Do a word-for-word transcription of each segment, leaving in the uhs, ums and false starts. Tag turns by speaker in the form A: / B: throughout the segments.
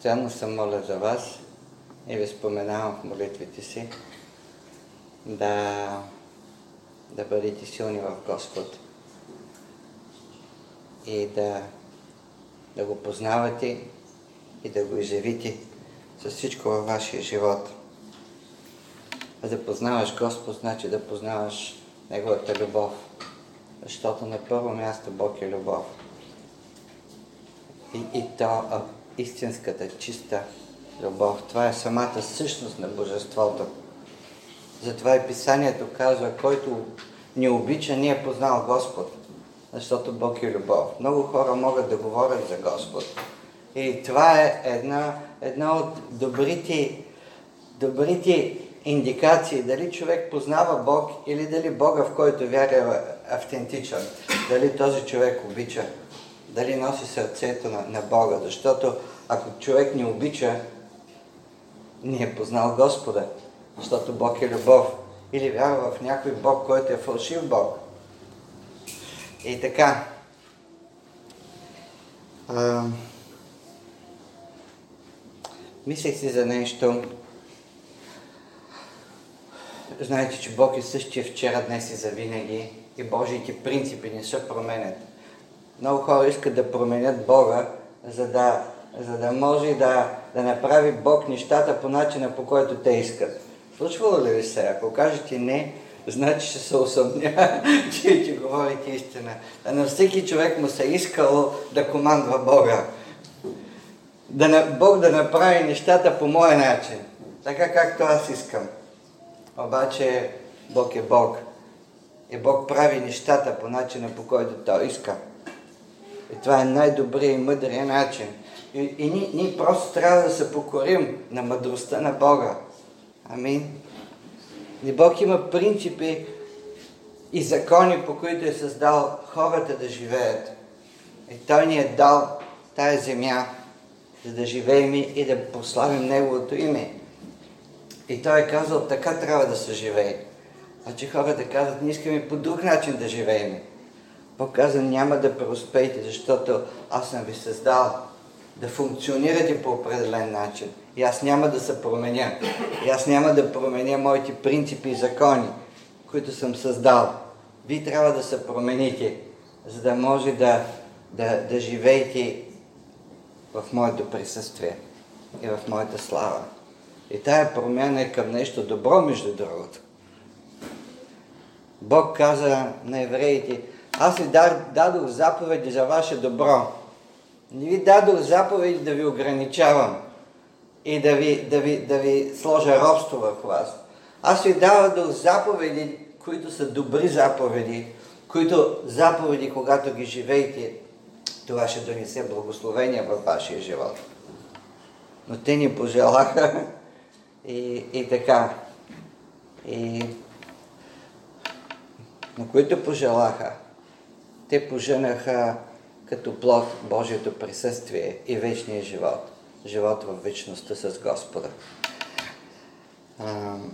A: постоянно се моля за вас и ви споменавам в молитвите си да, да бъдете силни в Господ и да, да го познавате и да го изявите с всичко във вашия живот. А да познаваш Господ, значи да познаваш Неговата любов. Защото на първо място Бог е любов. И, и то а, истинската, чиста любов. Това е самата същност на Божеството. Затова и Писанието казва, който ни обича, не е познал Господ. Защото Бог е любов. Много хора могат да говорят за Господ. И това е една, една от добрите, добрите индикации, дали човек познава Бог или дали Бога, в който вярва, е автентичен. Дали този човек обича, дали носи сърцето на, на Бога. Защото ако човек не обича, не е познал Господа. Защото Бог е любов. Или вярва в някой Бог, който е фалшив Бог. И така. А, мислех си за нещо. Знаете, че Бог е същия вчера, днес и завинаги. И Божиите принципи не се променят. Много хора искат да променят Бога, за да, за да може да, да направи Бог нещата по начина, по който те искат. Случвало ли ви се? Ако кажете не, значи ще се усъмня, че, че говорите истина. А на всеки човек му се искало да командва Бога. Да, Бог да направи нещата по моя начин. Така както аз искам. Обаче Бог е Бог. И Бог прави нещата по начина, по който Той иска. И това е най-добрият и мъдрия начин. И, и ние, ние просто трябва да се покорим на мъдростта на Бога. Амин. И Бог има принципи и закони, по които е създал хората да живеят. И Той ни е дал тая земя, за да живеем и да прославим Неговото име. И Той е казал, така трябва да се живее. А че хората казват, не искаме по друг начин да живеем. Бог каза, няма да преуспеете, защото аз съм ви създал да функционирате по определен начин. И аз няма да се променя. И аз няма да променя моите принципи и закони, които съм създал. Вие трябва да се промените, за да може да, да, да живеете в моето присъствие и в моята слава. И тая промяна е към нещо добро, между другото. Бог каза на евреите, аз ви дадох заповеди за ваше добро. Не ви дадох заповеди да ви ограничавам и да ви, да ви, да ви сложа робство върху вас. Аз ви дадох заповеди, които са добри заповеди, които заповеди, когато ги живеете, това ще донесе благословение във вашия живот. Но те ни пожелаха и, и така. И на които пожелаха, те поженаха като плод Божието присъствие и вечния живот. Живот в вечността с Господа. А,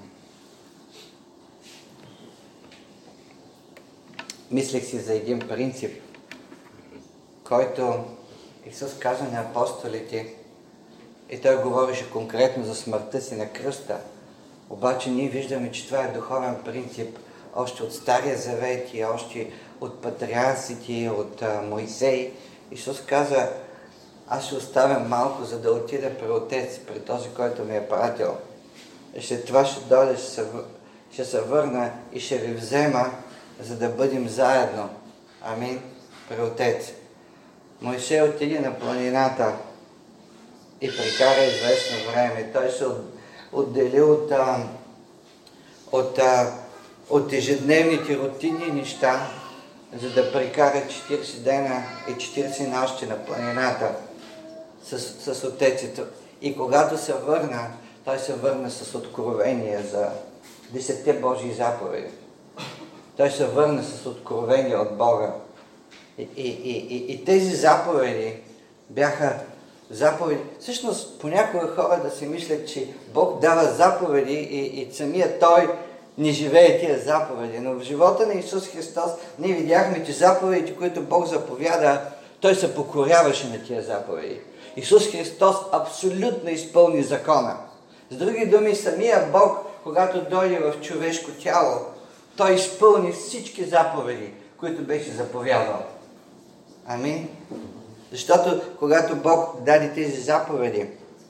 A: мислех си за един принцип, който Исус каза на апостолите, и Той говореше конкретно за смъртта си на кръста. Обаче ние виждаме, че това е духовен принцип още от Стария Завет и още от патриарсите, от а, Моисей. Исус каза, аз ще оставям малко, за да отида при Отец, при този, който ме е пратил. И след това ще дойда, ще се, ще се върна и ще ви взема, за да бъдем заедно. Амин. При Отец. Моисей отиде на планината и прекара известно време. Той се отдели от, а, от, а, от ежедневните рутинни неща, за да прекара четиридесет дена и четиридесет нощи на планината с, с Отецето. И когато се върна, той се върна с откровение за десетте Божии заповеди. Той се върна с откровение от Бога. И, и, и, и, и тези заповеди бяха заповеди. Всъщност, понякога хора да си мислят, че Бог дава заповеди и, и самия Той не живее тия заповеди. Но в живота на Исус Христос ние видяхме, че заповедите, които Бог заповяда, Той се покоряваше на тия заповеди. Исус Христос абсолютно изпълни закона. С други думи, самия Бог, когато дойде в човешко тяло, Той изпълни всички заповеди, които беше заповядал. Амин. Защото когато Бог даде тези заповеди,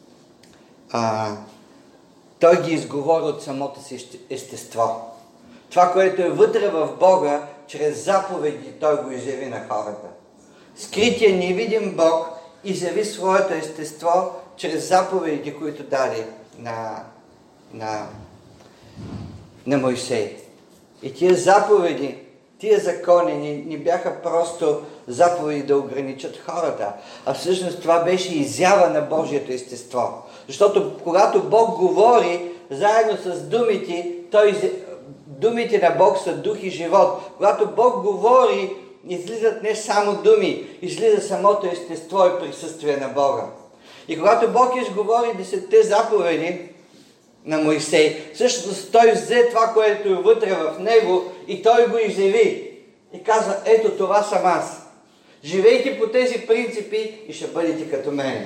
A: а, Той ги изговори от самото си естество. Това, което е вътре в Бога, чрез заповеди Той го изяви на хората. Скрития невидим Бог изяви своето естество чрез заповедите, които даде на, на, на Мойсей. И тия заповеди, тия закони не, не бяха просто заповеди да ограничат хората, а всъщност това беше изява на Божието естество. Защото когато Бог говори, заедно с думите, той, думите на Бог са дух и живот. Когато Бог говори, излизат не само думи, излиза самото естество и присъствие на Бога. И когато Бог изговори десетте заповеди на Мойсей, всъщност той взе това, което е вътре в него и той го изяви. И каза, ето това съм аз. Живейте по тези принципи и ще бъдете като мен.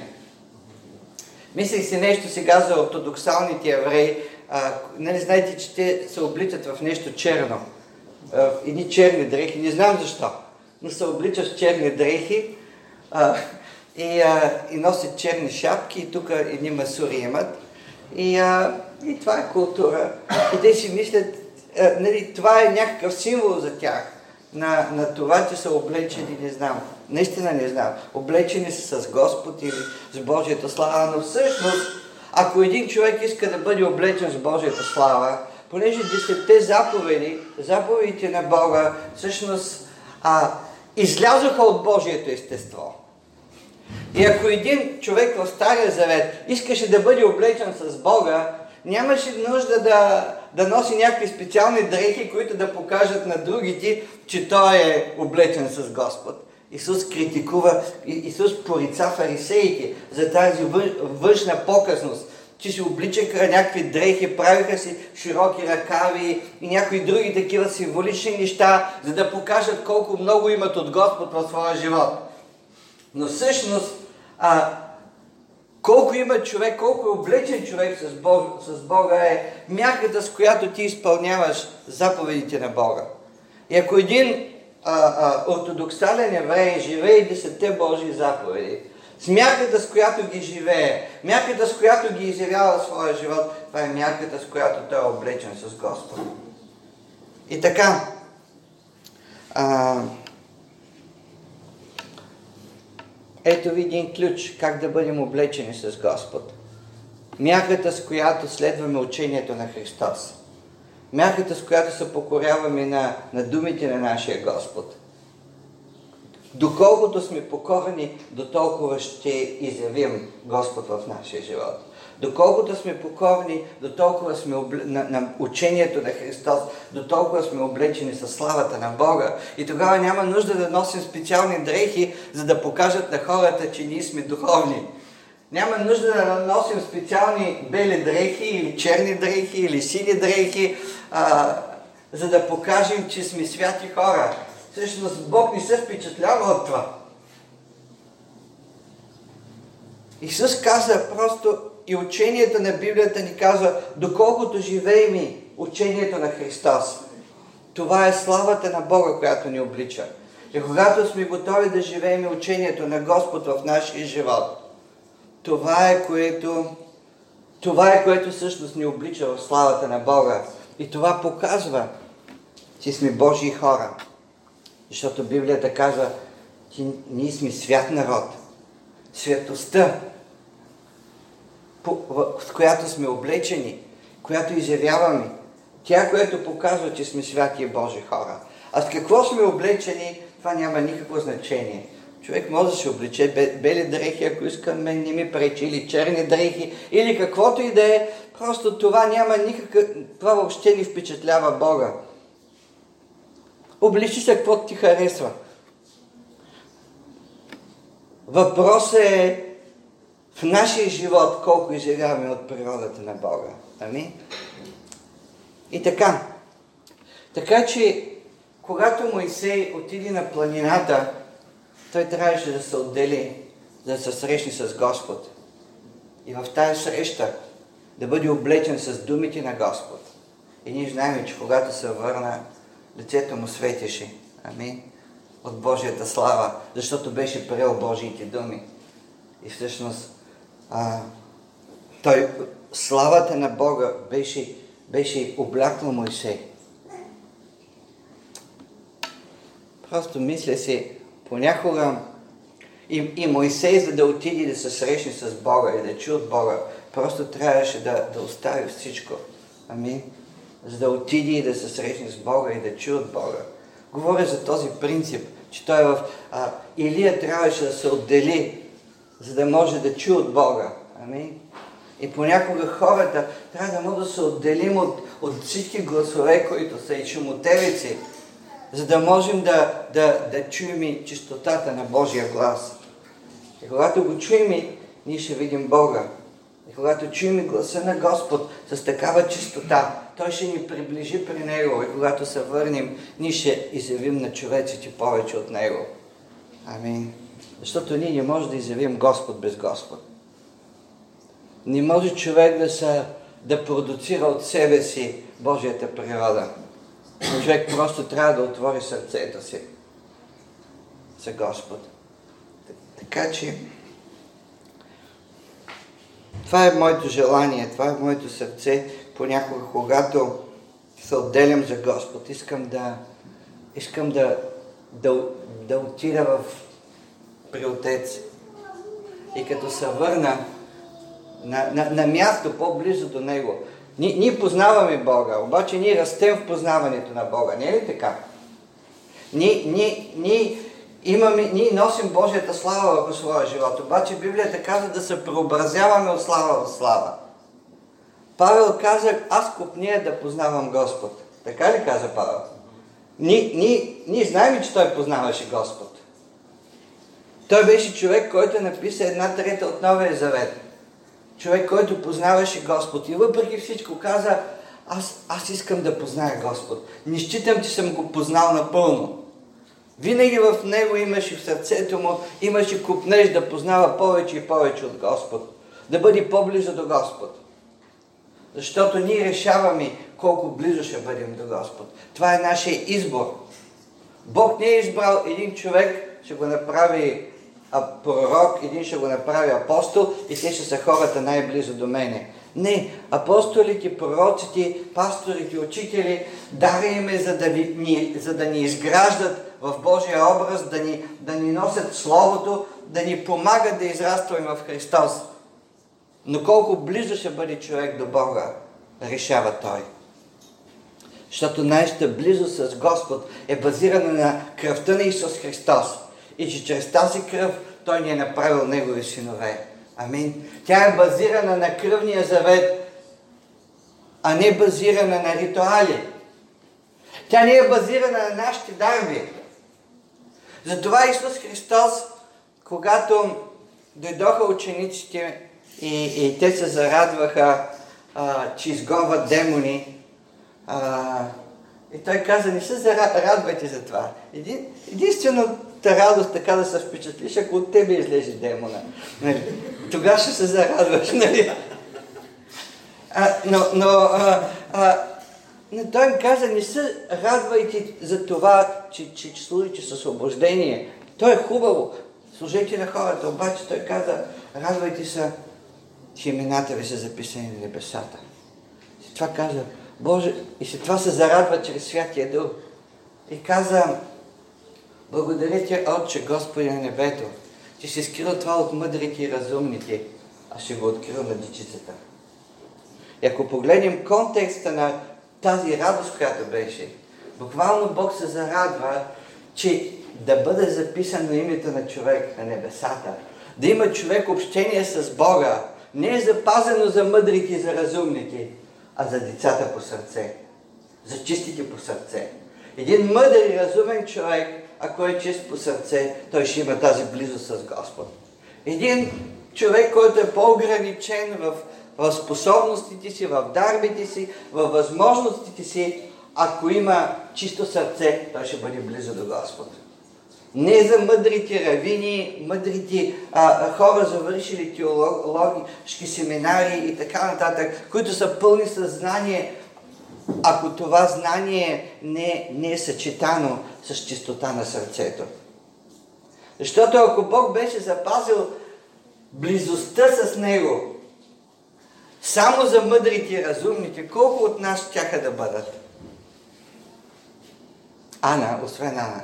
A: Мислих си нещо сега за ортодоксалните евреи. А, нали знаете, че те се обличат в нещо черно. А, едни черни дрехи, не знам защо, но се обличат в черни дрехи а, и, а, и носят черни шапки и тук едни масури имат. И, а, и това е култура. И те си мислят, а, нали, това е някакъв символ за тях. На, на това, че са облечени, не знам. Наистина не знам. Облечени са с Господ или с Божията слава, но всъщност, ако един човек иска да бъде облечен с Божията слава, понеже десетте заповеди, заповедите на Бога, всъщност а, излязоха от Божието естество. И ако един човек в Стария Завет искаше да бъде облечен с Бога, нямаше нужда да, да носи някакви специални дрехи, които да покажат на другите, че той е облечен с Господ. Исус критикува, Исус порица фарисеите за тази външна показност, че си обличаха някакви дрехи, правиха си широки ръкави и някои други такива символични неща, за да покажат колко много имат от Господ в своя живот. Но всъщност, а, колко има човек, колко е облечен човек с Бога, с Бога е мярката, с която ти изпълняваш заповедите на Бога. И ако един а, а, ортодоксален еврей живее десетте Божии заповеди, с мярката, с която ги живее, мярката, с която ги изявява в своя живот, това е мярката, с която той е облечен с Господ. И така, а, ето ви един ключ как да бъдем облечени с Господ. Мярката, с която следваме учението на Христос. Мярката, с която се покоряваме на, на думите на нашия Господ. Доколкото сме покорени, до толкова ще изявим Господ в нашия живот. Доколкото сме покорни, до толкова сме обле... на, на учението на Христос, до толкова сме облечени със славата на Бога. И тогава няма нужда да носим специални дрехи, за да покажат на хората, че ние сме духовни. Няма нужда да носим специални бели дрехи, или черни дрехи, или сини дрехи, а, за да покажем, че сме святи хора. Всъщност Бог не се впечатлява от това. Исус каза просто, и учението на Библията ни казва, доколкото живеем учението на Христос. Това е славата на Бога, която ни облича. И когато сме готови да живеем учението на Господ в нашия живот, това е което, това е което всъщност ни облича в славата на Бога. И това показва, че сме Божии хора. Защото Библията казва, че ние сме свят народ. Светостта, с която сме облечени, която изявяваме, тя, която показва, че сме святи и Божи хора. А с какво сме облечени, това няма никакво значение. Човек може да се облече бели дрехи, ако иска, мен не ми пречи, или черни дрехи, или каквото и да е, просто това няма никакъв, това въобще не впечатлява Бога. Обличи се каквото ти харесва. Въпросът е в нашия живот колко изявяваме от природата на Бога. Амин? И така. Така че, когато Мойсей отиде на планината, той трябваше да се отдели за да се срещне с Господ. И в тази среща да бъде облечен с думите на Господ. И ние знаем, че когато се върна, лицето му светеше. Амин. От Божията слава, защото беше приел Божиите думи. И всъщност а, той, славата на Бога беше, беше облякла Мойсей. Просто мисля си, понякога и, и Мойсей, за да отиде да се срещне с Бога и да чуе от Бога, просто трябваше да, да остави всичко. Амин. За да отиде и да се срещне с Бога и да чуе от Бога. Говоря за този принцип, че той в а, Илия трябваше да се отдели, за да може да чуе от Бога. Амин. И понякога хората трябва да могат да се отделим от, от всички гласове, които са и шумотевици, за да можем да, да, да чуем и чистотата на Божия глас. И когато го чуем, ние ще видим Бога. И когато чуем гласа на Господ с такава чистота, Той ще ни приближи при Него. И когато се върнем, ние ще изявим на човеците повече от Него. Амин. Защото ние не можем да изявим Господ без Господ. Не може човек да, са, да продуцира от себе си Божията природа. Човек просто трябва да отвори сърцето си за Господ. Така че това е моето желание, това е моето сърце. Понякога, когато се отделям за Господ, искам да, искам да, да, да отида в при Отец. И като се върна на, на, на място по-близо до Него. Ние, ние познаваме Бога, обаче ние растем в познаването на Бога. Не е ли така? Ние, ние, ние, имаме, ние носим Божията слава в своя живот, обаче Библията казва да се преобразяваме от слава в слава. Павел каза, аз копния да познавам Господ. Така ли каза Павел? Ние, ние, ние знаем, че той познаваше Господ. Той беше човек, който написа една трета от Новия Завет. Човек, който познаваше Господ. И въпреки всичко каза, аз, аз искам да позная Господ. Не считам, че съм го познал напълно. Винаги в него имаше, в сърцето му, имаше купнеж да познава повече и повече от Господ. Да бъде по-близо до Господ. Защото ние решаваме колко близо ще бъдем до Господ. Това е нашия избор. Бог не е избрал един човек, ще го направи а пророк, един ще го направи апостол и те ще са хората най-близо до мене. Не, апостолите, пророците, пасторите, учители, дара им е за да ни, за да ни изграждат в Божия образ, да ни, да ни носят Словото, да ни помагат да израстваме в Христос. Но колко близо ще бъде човек до Бога, решава Той. Защото нашата близост с Господ е базирана на кръвта на Исус Христос. И че чрез тази кръв Той ни е направил Негови синове. Амин. Тя е базирана на кръвния завет, а не базирана на ритуали. Тя не е базирана на нашите дарби. Затова Исус Христос, когато дойдоха учениците и, и те се зарадваха, а, че изгонват демони, а, и Той каза, не се зарадвайте за това. Един, единствено радост така да се впечатлиш, ако от тебе излезе демона. Нали? Тогава ще се зарадваш. Нали? А, но, но, а, а, но той им каза, не се радвайте за това, че, че, че служите с освобождение. То е хубаво. Служете на хората. Обаче той каза, радвайте се, че имената ви са записани на небесата. И това каза, Боже, и след това се зарадва чрез Святия Дух. И каза, благодаря Ти, Отче, Господи на небето, че си скрил това от мъдрите и разумните, а ще го открил на дичицата. И ако погледнем контекста на тази радост, която беше, буквално Бог се зарадва, че да бъде записано името на човек на небесата, да има човек общение с Бога, не е запазено за мъдрите и за разумните, а за децата по сърце, за чистите по сърце. Един мъдър и разумен човек, ако е чист по сърце, той ще има тази близост с Господ. Един човек, който е по-ограничен в, в способностите си, в дарбите си, в възможностите си, ако има чисто сърце, той ще бъде близо до Господ. Не за мъдрите равини, мъдрите а, хора, завършили теологически семинари и така нататък, които са пълни със знание, ако това знание не, не е съчетано с чистота на сърцето. Защото ако Бог беше запазил близостта с Него само за мъдрите и разумните, колко от нас щяха да бъдат? Ана, освен Ана.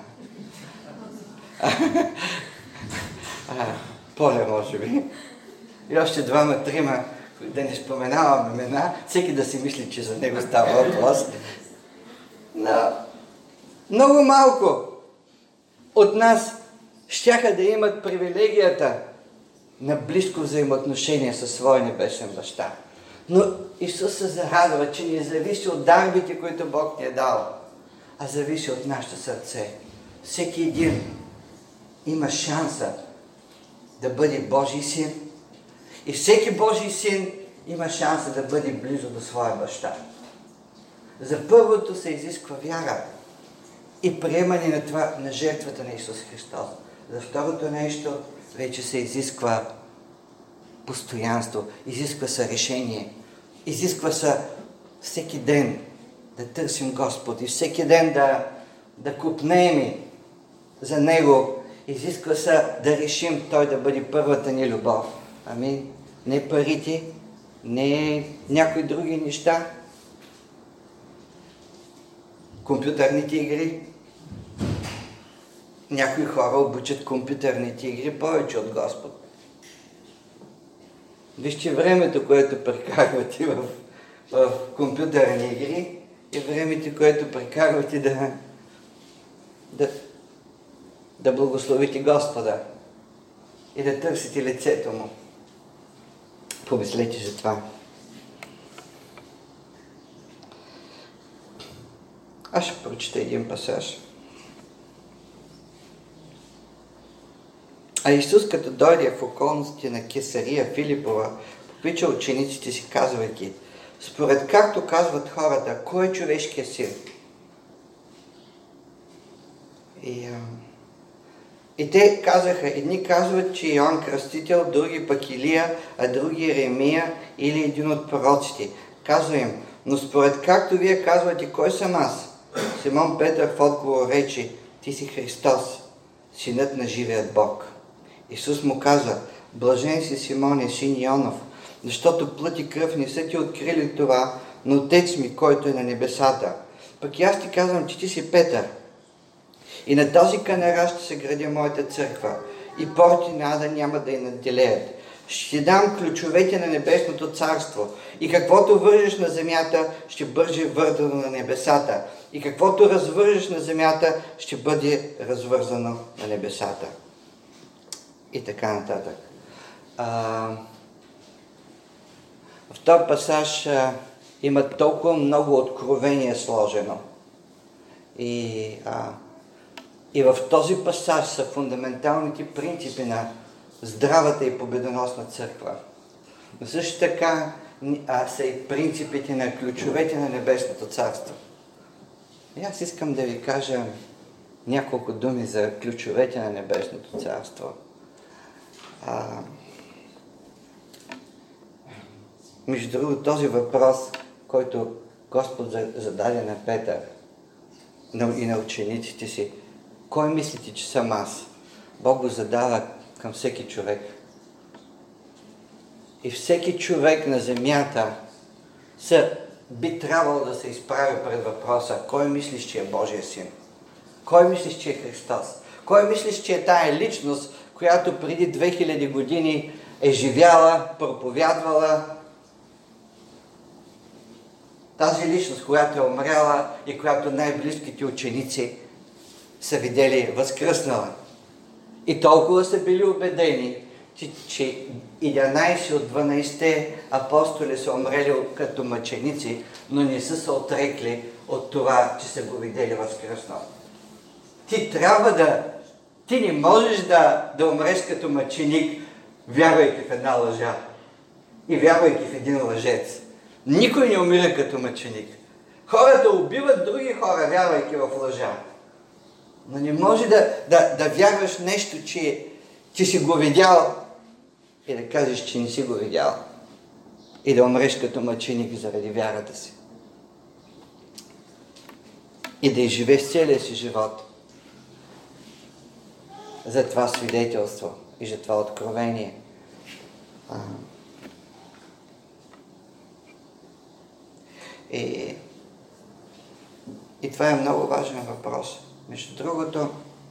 A: а, Поле, може би. И още двама, трима, да не споменавам имена, всеки да си мисли, че за него става въпрос. Но много малко от нас щяха да имат привилегията на близко взаимоотношение със своя небесен баща. Но Исус се зарадва, че не зависи от дарбите, които Бог ни е дал, а зависи от нашето сърце. Всеки един има шанса да бъде Божий син и всеки Божий син има шанса да бъде близо до своя баща. За първото се изисква вяра и приемане на, това, на жертвата на Исус Христос. За второто нещо вече се изисква постоянство, изисква се решение, изисква се всеки ден да търсим Господ и всеки ден да, да купнеем за Него. Изисква се да решим Той да бъде първата ни любов. Амин. Не парите, не някои други неща, компютърните игри. Някои хора обучат компютърните игри повече от Господ. Вижте времето, което прекарвате в, в компютърни игри и времето, което прекарвате да, да, да благословите Господа и да търсите лицето Му. Помислете за това. Аз ще прочета един пасаж. А Исус, като дойде в околностите на Кесария Филипова, попича учениците си, казвайки: според както казват хората, кой е човешкият син? И, а... и те казаха, едни казват, че Йоан Кръстител, други пък Илия, а други Еремия или един от пророците. Казва им: но според както вие казвате, кой съм аз? Симон Петър в отговор рече: ти си Христос, синът на живият Бог. Исус му каза: блажен си, Симоне, син Йонов, защото плът и кръв не са ти открили това, но Отец ми, който е на небесата. Пък и аз ти казвам, че ти си Петър. И на тази канара ще се гради моята църква, и порти на ада няма да я надделеят. Ще ти дам ключовете на небесното царство, и каквото вържеш на земята, ще бъде вързано на небесата, и каквото развържеш на земята, ще бъде развързано на небесата. И така нататък. А, в този пасаж а, има толкова много откровение сложено. И, а, и в този пасаж са фундаменталните принципи на здравата и победоносна църква. Но също така а, са и принципите на ключовете на Небесното царство. И аз искам да ви кажа няколко думи за ключовете на Небесното царство. А, между другото, този въпрос, който Господ зададе на Петър и на учениците си: кой мислите, че съм аз? Бог го задава към всеки човек. И всеки човек на земята се, би трябвало да се изправи пред въпроса: кой мислиш, че е Божия син? Кой мислиш, че е Христос? Кой мислиш, че е тая личност, която преди две хиляди години е живяла, проповядвала? Тази личност, която е умряла и която най-близките ученици са видели възкръснала. И толкова са били убедени, че, че единайсет от дванайсетте апостоли са умрели като мъченици, но не са се отрекли от това, че са го видели възкръснал. Ти трябва да... Ти не можеш да, да умреш като мъченик, вярвайки в една лъжа и вярвайки в един лъжец. Никой не умира като мъченик. Хората убиват други хора, вярвайки в лъжа. Но не може да, да, да вярваш нещо, че ти си го видял и да кажеш, че не си го видял. И да умреш като мъченик заради вярата си. И да изживееш целия си живот за това свидетелство и за това откровение. А... И... и това е много важен въпрос. Между другото,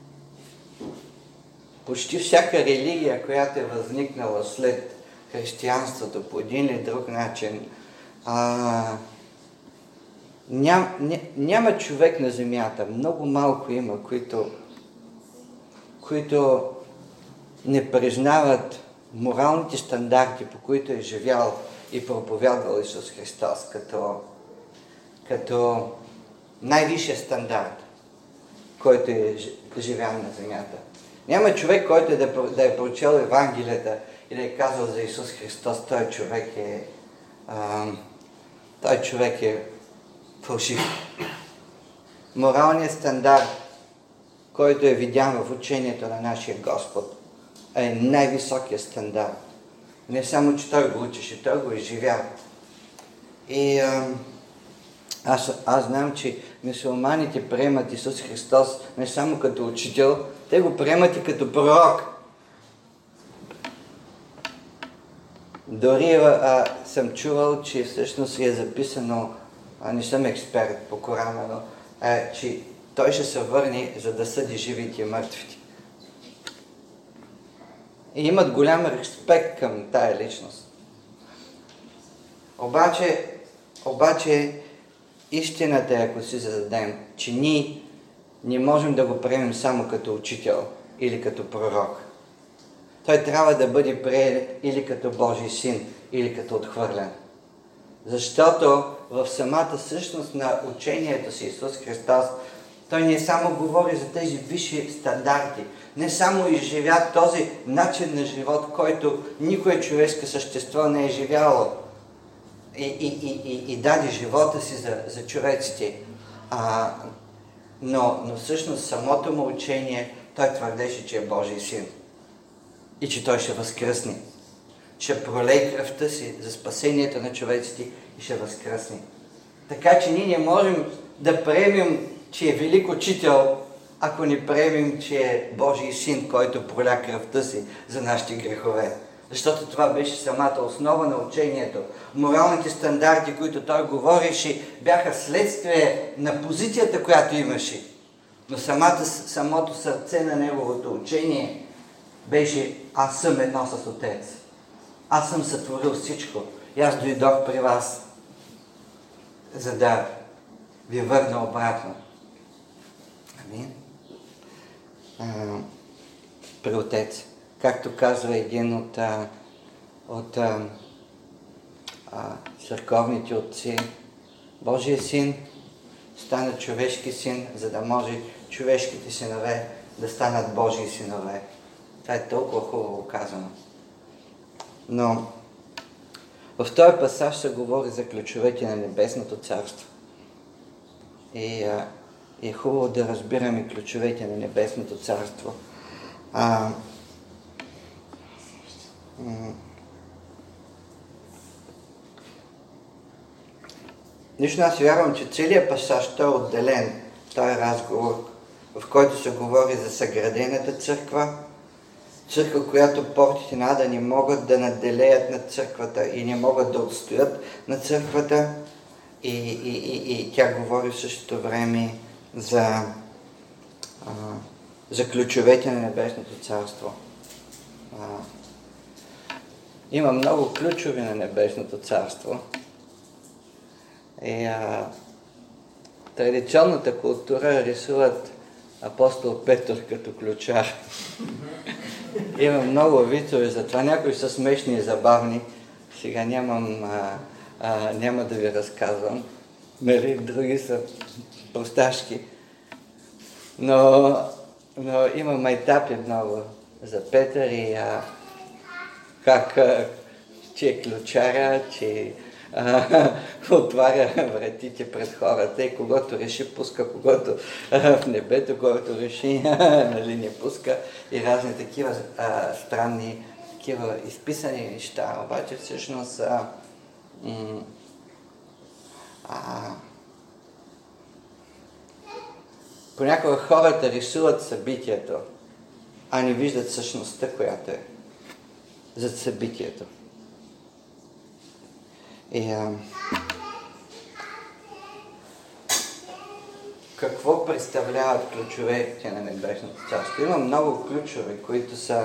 A: почти всяка религия, която е възникнала след християнството по един или друг начин, а, ням, ня, няма човек на земята, много малко има, които, които не признават моралните стандарти, по които е живял и проповядвал Исус Христос, като, като най-висшия стандарт, който е живял на земята. Няма човек, който да, да е прочел Евангелията и да е казал за Исус Христос, той човек е, а, той човек е фалшив. Моралният стандарт, който е видян в учението на нашия Господ, е най-високият стандарт. Не само, че той го учеше, той го изживява. И а, аз, аз знам, че мюсюлманите приемат Исус Христос не само като учител, те го приемат и като пророк. Дори а, съм чувал, че всъщност е записано, а, не съм експерт по Корана, но а, че той ще се върне, за да съди живите и мъртвите. И имат голям респект към тая личност. Обаче, обаче истината е, ако си зададем, че ние не можем да го приемем само като учител или като пророк. Той трябва да бъде приет или като Божий син, или като отхвърлен. Защото в самата същност на учението си Исус Христос, той не само говори за тези висши стандарти, не само изживя този начин на живот, който никое човешко същество не е живяло и, и, и, и, и даде живота си за, за човеците. А, но, но всъщност самото му учение, той твърдеше, че е Божий син и че той ще възкръсне. Ще пролее кръвта си за спасението на човеците и ще възкръсне. Така че ние не можем да приемем, че е велик учител, ако не приемем, че е Божий син, който проля кръвта си за нашите грехове. Защото това беше самата основа на учението. Моралните стандарти, които той говореше, бяха следствие на позицията, която имаше. Но самата, самото сърце на неговото учение беше: аз съм едно с Отец. Аз съм сътворил всичко. И аз дойдох при вас, за да ви върна обратно. Амин. А, при Отец. Както казва един от, а, от а, а, църковните отци, Божия син стана човешки син, за да може човешките синове да станат Божии синове. Това е толкова хубаво казано. Но в този пасаж се говори за ключовете на Небесното царство. И а, е хубаво да разбираме ключовете на Небесното царство. А, м- Лично аз вярвам, че целият пасаж той е отделен, той е разговор, в който се говори за съградената църква, църква, която портите на ада не могат да наделеят над църквата и не могат да отстоят на църквата, и, и, и, и тя говори в същото време за, а, за ключовете на Небесното царство. А, има много ключови на Небесното царство. И а, традиционната култура рисуват апостол Петър като ключар. Има много вицове за това. Някои са смешни и забавни. Сега нямам, а, а, няма да ви разказвам. Нали, други са просташки. Но, но има майтапи много за Петър и а, как, а, че е ключара, че а, отваря вратите пред хората и когото реши пуска, когото а, в небето, когото реши нали, не пуска и разни такива а, странни, такива изписани неща. Обаче всъщност а, м- а, понякога хората рисуват събитието, а не виждат същността, която е зад събитието. И, а, какво представляват ключовете на Небесното царство? Има много ключове, които са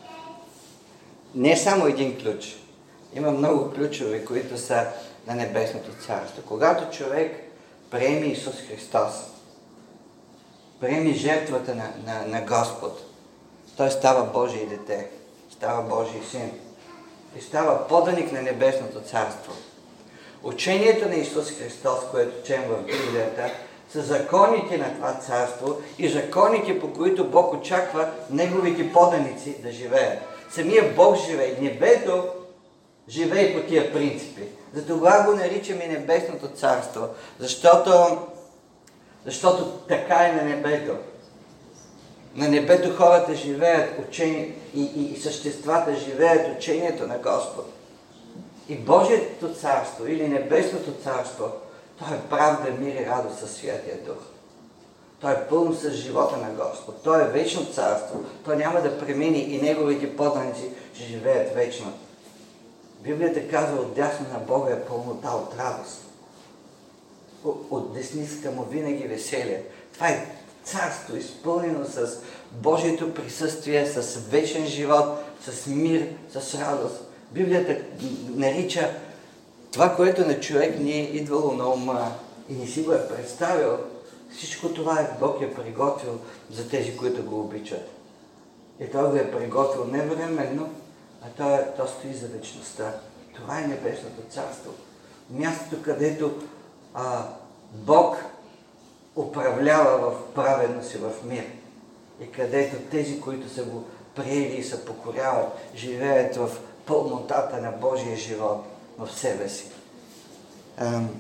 A: не само един ключ. Има много ключове, които са на Небесното царство. Когато човек приеме Исус Христос, приеме жертвата на, на, на Господ, той става Божие дете, става Божий син и става поданик на Небесното царство. Учението на Исус Христос, което чем в Библията, са законите на това царство и законите, по които Бог очаква неговите поданици да живеят. Самия Бог живее. Небето живее по тия принципи. Затова го наричаме Небесното царство, защото, защото така е на небето. На небето хората живеят учение, и, и, и съществата живеят учението на Господ. И Божието царство или Небесното царство, то е правда, мир и радост със Святия Дух. То е пълно с живота на Господ. То е вечно царство. То няма да премини и неговите поданици ще живеят вечно. Библията казва, отдясно на Бога е пълнота от радост. От десницата му винаги веселие. Това е царство, изпълнено с Божието присъствие, с вечен живот, с мир, с радост. Библията нарича това, което на човек не е идвало на ума и не си го е представил. Всичко това е Бог е приготвил за тези, които го обичат. И Той го е приготвил не временно, а то, е, то стои за вечността. Това е Небесното царство. Мястото, където а, Бог управлява в праведност и в мир. И където тези, които са го приели и се покоряват, живеят в пълнотата на Божия живот в себе си. Ам...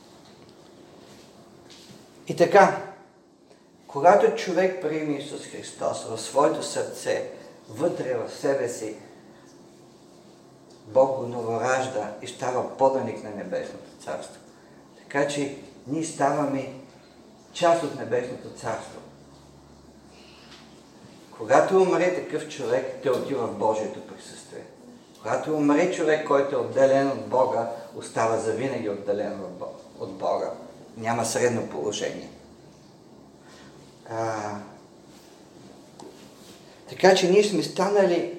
A: И така, когато човек приеме Исус Христос в своето сърце, вътре в себе си, Бог го новоражда и става поданик на Небесното царство. Така че ние ставаме част от Небесното царство. Когато умре такъв човек, той отива в Божието присъствие. Когато умре човек, който е отделен от Бога, остава завинаги отделен от Бога. Няма средно положение. А, така че ние сме станали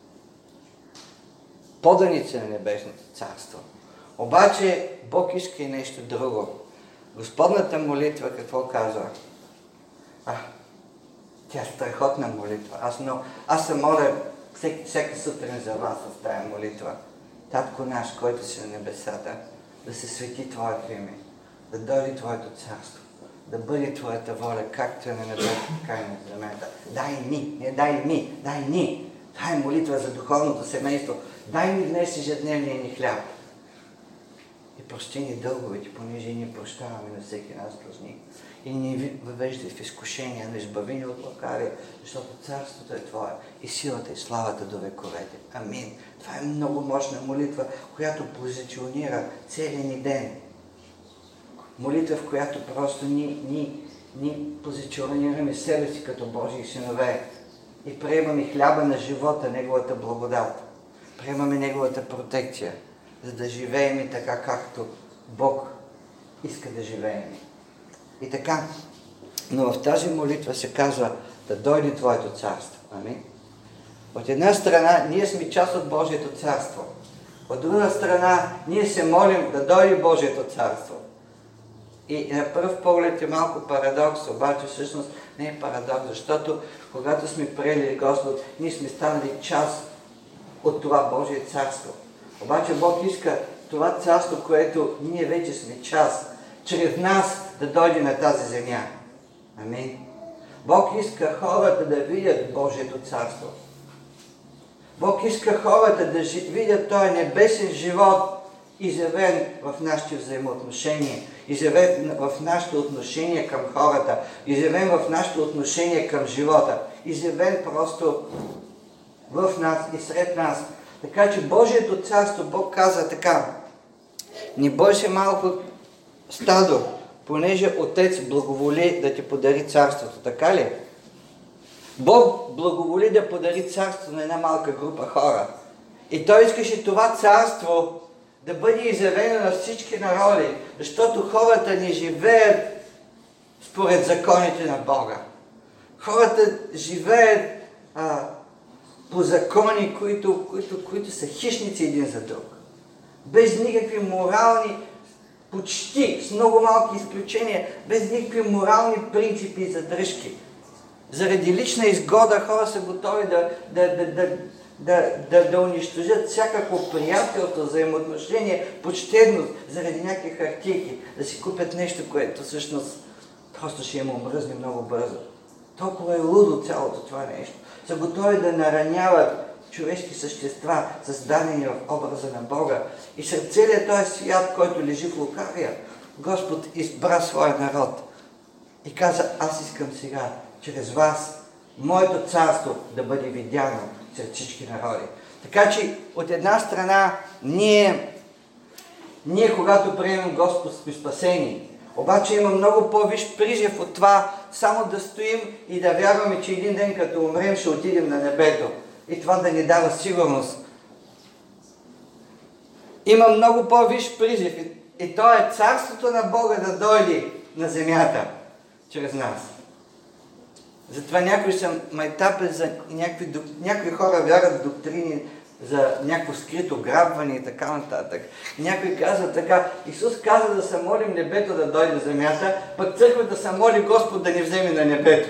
A: поданици на Небесното царство. Обаче Бог иска и нещо друго. Господната молитва какво казва? А, тя е страхотна молитва. Аз, но, аз се моля всеки, всеки сутрин за вас в тая молитва. Татко наш, който си на небесата, да се свети Твоето име, да дойде Твоето царство, да бъде Твоята воля, както е на небето, така и на земята. Дай ни, не дай ми, дай ни. Това е молитва за духовното семейство. Дай ми днес ежедневния ни хляб. И прости ни дълговете, понеже ние прощаваме на всеки нас длъжник. И ни въвеждай в изкушение, но избави ни от лукавия, защото царството е Твое и силата и славата до вековете. Амин. Това е много мощна молитва, която позиционира целия ни ден. Молитва, в която просто ни, ни, ни позиционираме себе си като Божии синове и приемаме хляба на живота, Неговата благодат. Приемаме Неговата протекция, за да живеем и така, както Бог иска да живеем. И така, но в тази молитва се казва да дойде Твоето царство. Амин. От една страна, ние сме част от Божието царство. От друга страна, ние се молим да дойде Божието царство. И на пръв поглед е малко парадокс, обаче всъщност не е парадокс, защото когато сме приели Господ, ние сме станали част от това Божие царство. Обаче Бог иска това царство, което ние вече сме част, чрез нас да дойде на тази земя. Амин. Бог иска хората да видят Божието царство. Бог иска хората да видят този небесен живот изявен в нашите взаимоотношения, изявен в нашето отношение към хората, изявен в нашето отношение към живота, изявен просто в нас и сред нас. Така че Божието царство, Бог каза така: не бой се малко стадо, понеже Отец благоволи да ти подари царството. Така ли? Бог благоволи да подари царството на една малка група хора. И Той искаше това царство да бъде изявено на всички народи, защото хората не живеят според законите на Бога. Хората живеят а, по закони, които, които, които са хищници един за друг. Без никакви морални, почти с много малки изключения, без никакви морални принципи и задръжки. Заради лична изгода хора са готови да, да, да, да, да, да, да унищожат всякакво приятелство, взаимоотношение, почтедност, заради някакви хартийки, да си купят нещо, което всъщност просто ще им омръзне много бързо. Толкова е лудо цялото това нещо. Са готови да нараняват човешки същества, създадени в образа на Бога. И сред целият този свят, който лежи в лукавия, Господ избра своя народ и каза: аз искам сега, чрез вас, моето царство да бъде видяно сред всички народи. Така че, от една страна, ние, ние когато приемем Господ, сме спасени. Обаче има много по-висш призив от това само да стоим и да вярваме, че един ден като умрем ще отидем на небето. И това да ни дава сигурност. Има много по-висш призив и то е царството на Бога да дойде на земята чрез нас. Затова някои са майтапи за някакви, някои хора вярват в доктрини за някакво скрито грабване и така нататък. Някой казва така: Исус каза да се молим небето да дойде на земята, пък църквата се моли Господ да ни вземе на небето.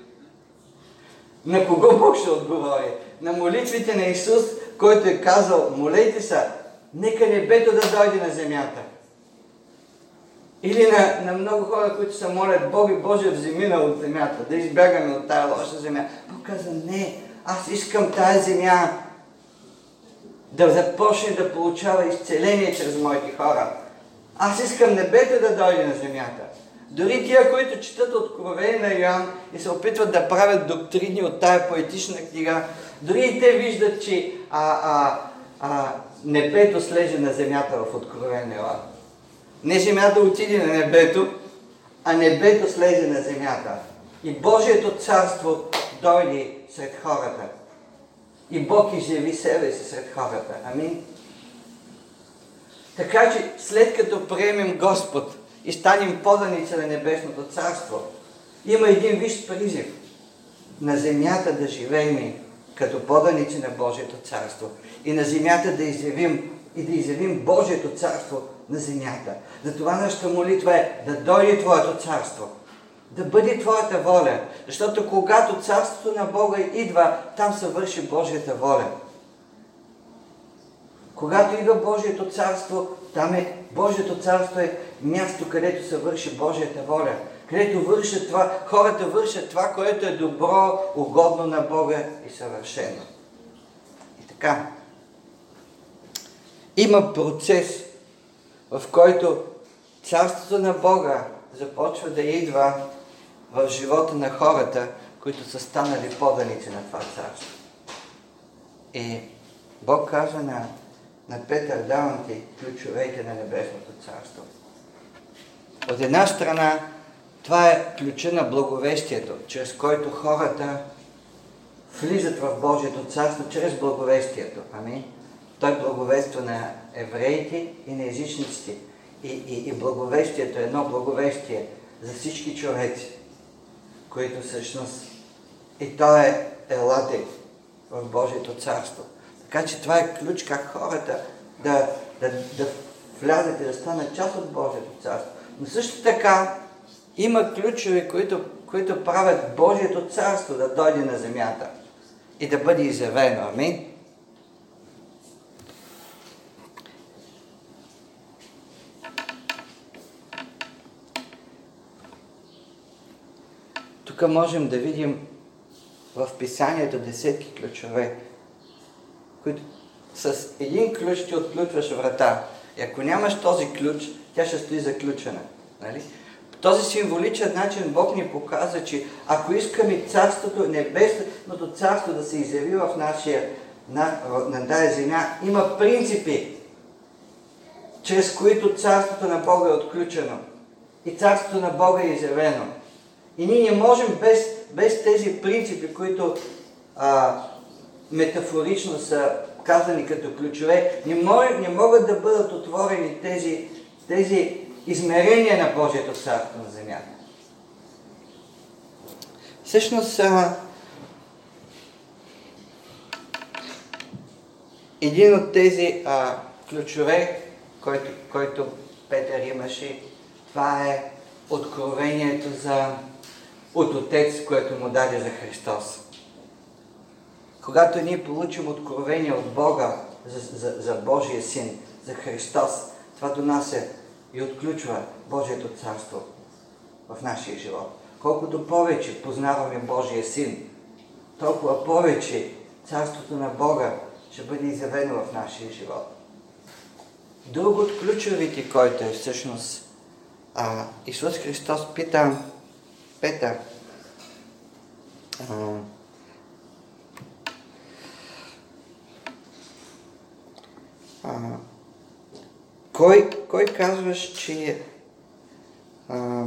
A: На кого Бог ще отговори? На молитвите на Исус, който е казал: молете се, нека небето да дойде на земята. Или на, на много хора, които се молят: Бог и Боже, вземи на от земята, да избягаме от тая лоша земя. Бог каза: не, аз искам тая земя да започне да получава изцеление чрез моите хора. Аз искам небето да дойде на земята. Дори тия, които четат Откровение на Йоан и се опитват да правят доктрини от тая поетична книга, дори и те виждат, че а, а, а, небето слезе на земята в Откровение на Йоан. Не земята отиде на небето, а небето слезе на земята. И Божието царство дойде сред хората. И Бог изяви себе си сред хората. Амин. Така че след като приемем Господ и станем поданици на Небесното царство, има един висш призив на земята да живеем като поданици на Божието царство. И на земята да изявим и да изявим Божието царство на земята. Затова нашата молитва е: да дойде Твоето царство, да бъде Твоята воля. Защото когато царството на Бога идва, там се върши Божията воля. Когато идва Божието царство, там е, Божието царство е място, където се върши Божията воля. Където вършат това, хората вършат това, което е добро, угодно на Бога и съвършено. И така, има процес, в който царството на Бога започва да идва в живота на хората, които са станали поданици на това царство. И Бог казва на, на Петър: давам ти ключовете на Небесното царство. От една страна, това е ключа на благовестието, чрез който хората влизат в Божието царство, чрез благовестието. Амин. Той благовества на евреите и на езичниците. И, и, и благовестието е едно благовестие за всички човеци, които всъщност и то е елате в Божието царство. Така че това е ключ как хората да, да, да влязат и да станат част от Божието царство. Но също така има ключове, които, които правят Божието царство да дойде на земята и да бъде изявено. Амин. Тук можем да видим в Писанието десетки ключове, които с един ключ ти отключваш врата. И ако нямаш този ключ, тя ще стои заключена. Нали? По този символичен начин Бог ни показва, че ако искаме царството, небесното царство да се изяви в нашия, на, на тази земя, има принципи, чрез които царството на Бога е отключено. И царството на Бога е изявено. И ние не можем без, без тези принципи, които а, метафорично са казани като ключове, не, може, не могат да бъдат отворени тези, тези измерения на Божието царство на земята. Всъщност, а, един от тези а, ключове, който, който Петър имаше, това е откровението за, от Отец, което му даде за Христос. Когато ние получим откровение от Бога за, за, за Божия Син, за Христос, това донася и отключва Божието царство в нашия живот. Колкото повече познаваме Божия Син, толкова повече царството на Бога ще бъде изявено в нашия живот. Друг от ключовите, който е всъщност а, Исус Христос пита Петър, а, а, кой, кой казваш, че а,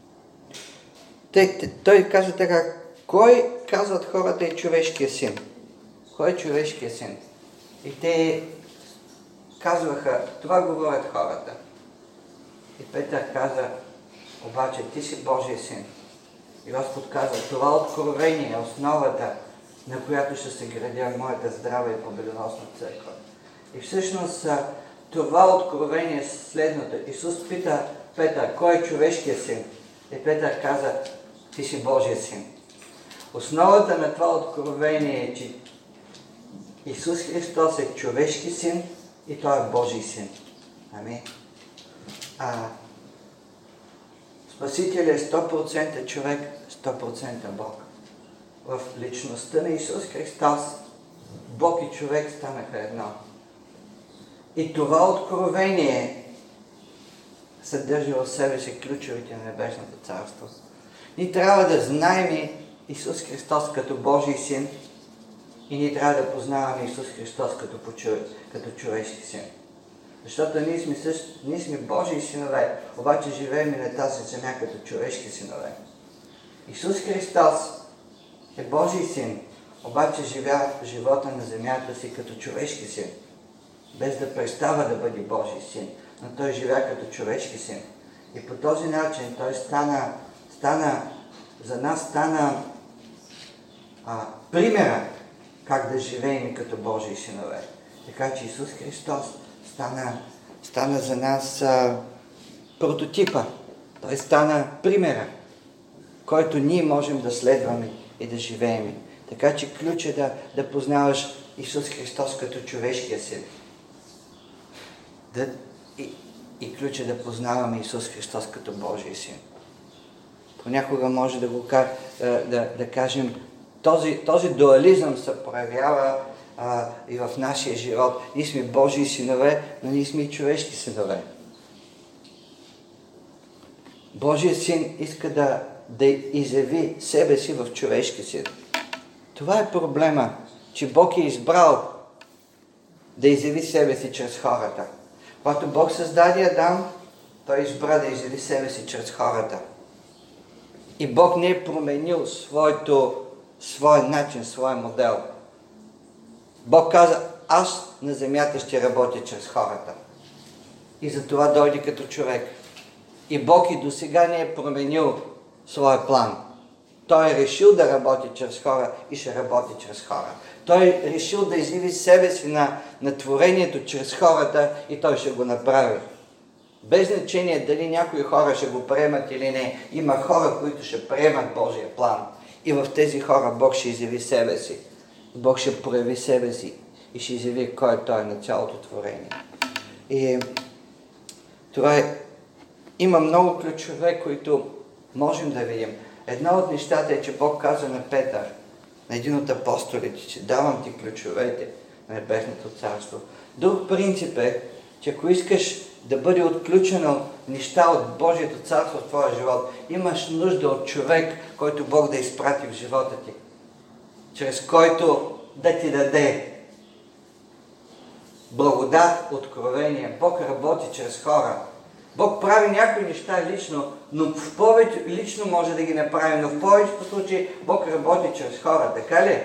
A: те, те, той казва така, кой казват хората е човешкия син? Кой е човешкия син? И те казваха, това говорят хората. И Петър каза, обаче ти си Божия син. И Господ каза, това откровение е основата, на която ще се градя моята здрава и победоносна църква. И всъщност това откровение е следното. Исус пита Петър, кой е човешкия син? И Петър каза, ти си Божия син. Основата на това откровение е, че Исус Христос е човешки син и Той е Божий син. Амин. А Спасителят е сто процента човек, сто процента Бог. В личността на Исус Христос Бог и човек станаха едно. И това откровение съдържа в себе си ключовите на Небесното царство. Ние трябва да знаем Исус Христос като Божий син и ние трябва да познаваме Исус Христос като, като човешки син. Защото ние сме, също, ние сме Божии синове, обаче живеем на тази земя като човешки синове. Исус Христос е Божий син, обаче живя живота на земята си като човешки син, без да престава да бъде Божий син, но Той живя като човешки син. И по този начин Той стана, стана за нас стана а, примера как да живеем като Божии синове. Така че Исус Христос стана, стана за нас а, прототипа. Той стана примера, който ние можем да следваме и да живеем. Така че ключ е да, да познаваш Исус Христос като човешкия син. Да, и, и ключ е да познаваме Исус Христос като Божий син. Понякога може да го да, да кажем, този, този дуализъм се проявява а, и в нашия живот. Ние сме Божии синове, но ние сме и човешки синове. Божият син иска да, да изяви себе си в човешки син. Това е проблема, че Бог е избрал да изяви себе си чрез хората. Когато Бог създаде Адам, Той избра да изяви себе си чрез хората. И Бог не е променил своето, своя начин, своя модел. Бог каза, аз на земята ще работя чрез хората. И затова дойде като човек. И Бог и досега не е променил своя план. Той е решил да работи чрез хора и ще работи чрез хора. Той е решил да изяви себе си на, на творението чрез хората и Той ще го направи. Без значение дали някои хора ще го приемат или не, има хора, които ще приемат Божия план. И в тези хора Бог ще изяви себе си. Бог ще прояви себе си и ще изяви кой е Той на цялото творение. И това е... Има много ключове, които можем да видим. Едно от нещата е, че Бог каза на Петър, на един от апостолите, че давам ти ключовете на Небесното царство. Друг принцип е, че ако искаш да бъде отключено неща от Божието царство в твоя живот, имаш нужда от човек, който Бог да изпрати в живота ти, чрез който да ти даде благодат, откровение. Бог работи чрез хора. Бог прави някои неща лично, но в повече лично може да ги направи, но в повечето случаи Бог работи чрез хора. Така ли?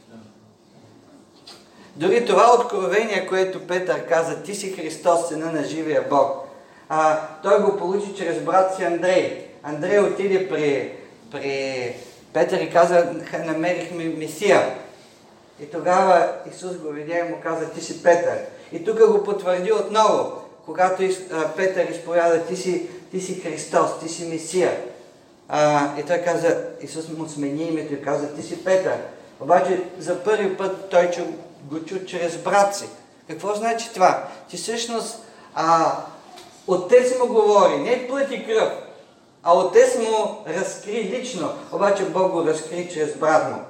A: Дори това откровение, което Петър каза, ти си Христос, Сина на живия Бог, а, той го получи чрез брат си Андрей. Андрей отиде при, при Петър и каза, намерихме Месия. И тогава Исус го видя и му каза, ти си Петър. И тук го потвърди отново, когато Петър изповяда, ти си, ти си Христос, ти си Месия. А, и той каза, Исус му смени името и каза, ти си Петър. Обаче за първи път той чу, го чу чрез брат си. Какво значи това? Че всъщност а, Отец му говори, не плът и кръв, а Отец му разкри лично, обаче Бог го разкри чрез брат му.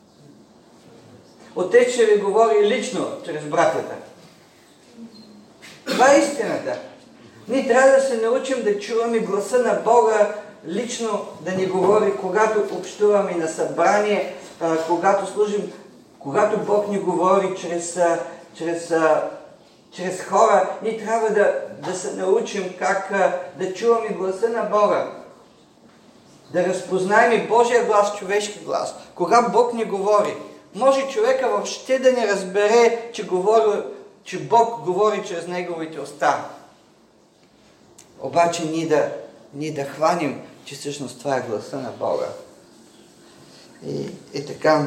A: Отец ще ви говори лично чрез братята. Това е истината. Ние трябва да се научим да чуваме гласа на Бога лично да ни говори, когато общуваме на събрание, а, когато служим, когато Бог ни говори чрез, а, чрез, а, чрез хора. Ние трябва да, да се научим как а, да чуваме гласа на Бога. Да разпознаем Божия глас, човешки глас. Кога Бог ни говори. Може човека въобще да не разбере, че, говори, че Бог говори чрез неговите уста. Обаче ние да, ние да хванем, че всъщност това е гласа на Бога. И, и така.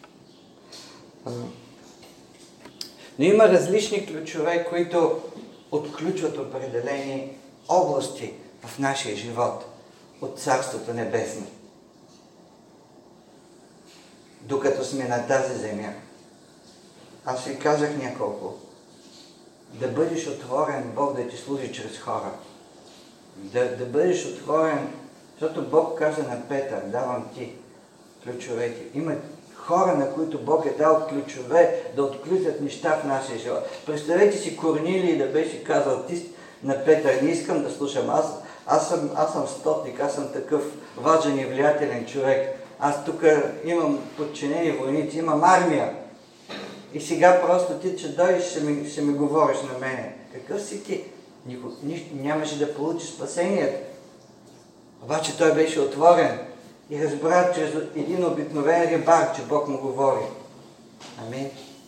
A: Но има различни ключове, които отключват определени области в нашия живот от Царството Небесно. Докато сме на тази земя. Аз ви казах няколко. Да бъдеш отворен, Бог да ти служи чрез хора. Да, да бъдеш отворен, защото Бог каза на Петър, давам ти ключовете. Има хора, на които Бог е дал ключове да отключат неща в нашия живот. Представете си Корнилий да беше казал ти на Петър, не искам да слушам, аз, аз, съм, аз съм стотник, аз съм такъв важен и влиятелен човек. Аз тук имам подчинени войници, имам армия. И сега просто ти, че дойдеш, ще ми, ще ми говориш на мене. Какъв си ти? Нико, нищо, нямаше да получиш спасението. Обаче той беше отворен и разбра чрез един обикновен рибар, че Бог му говори. Амин.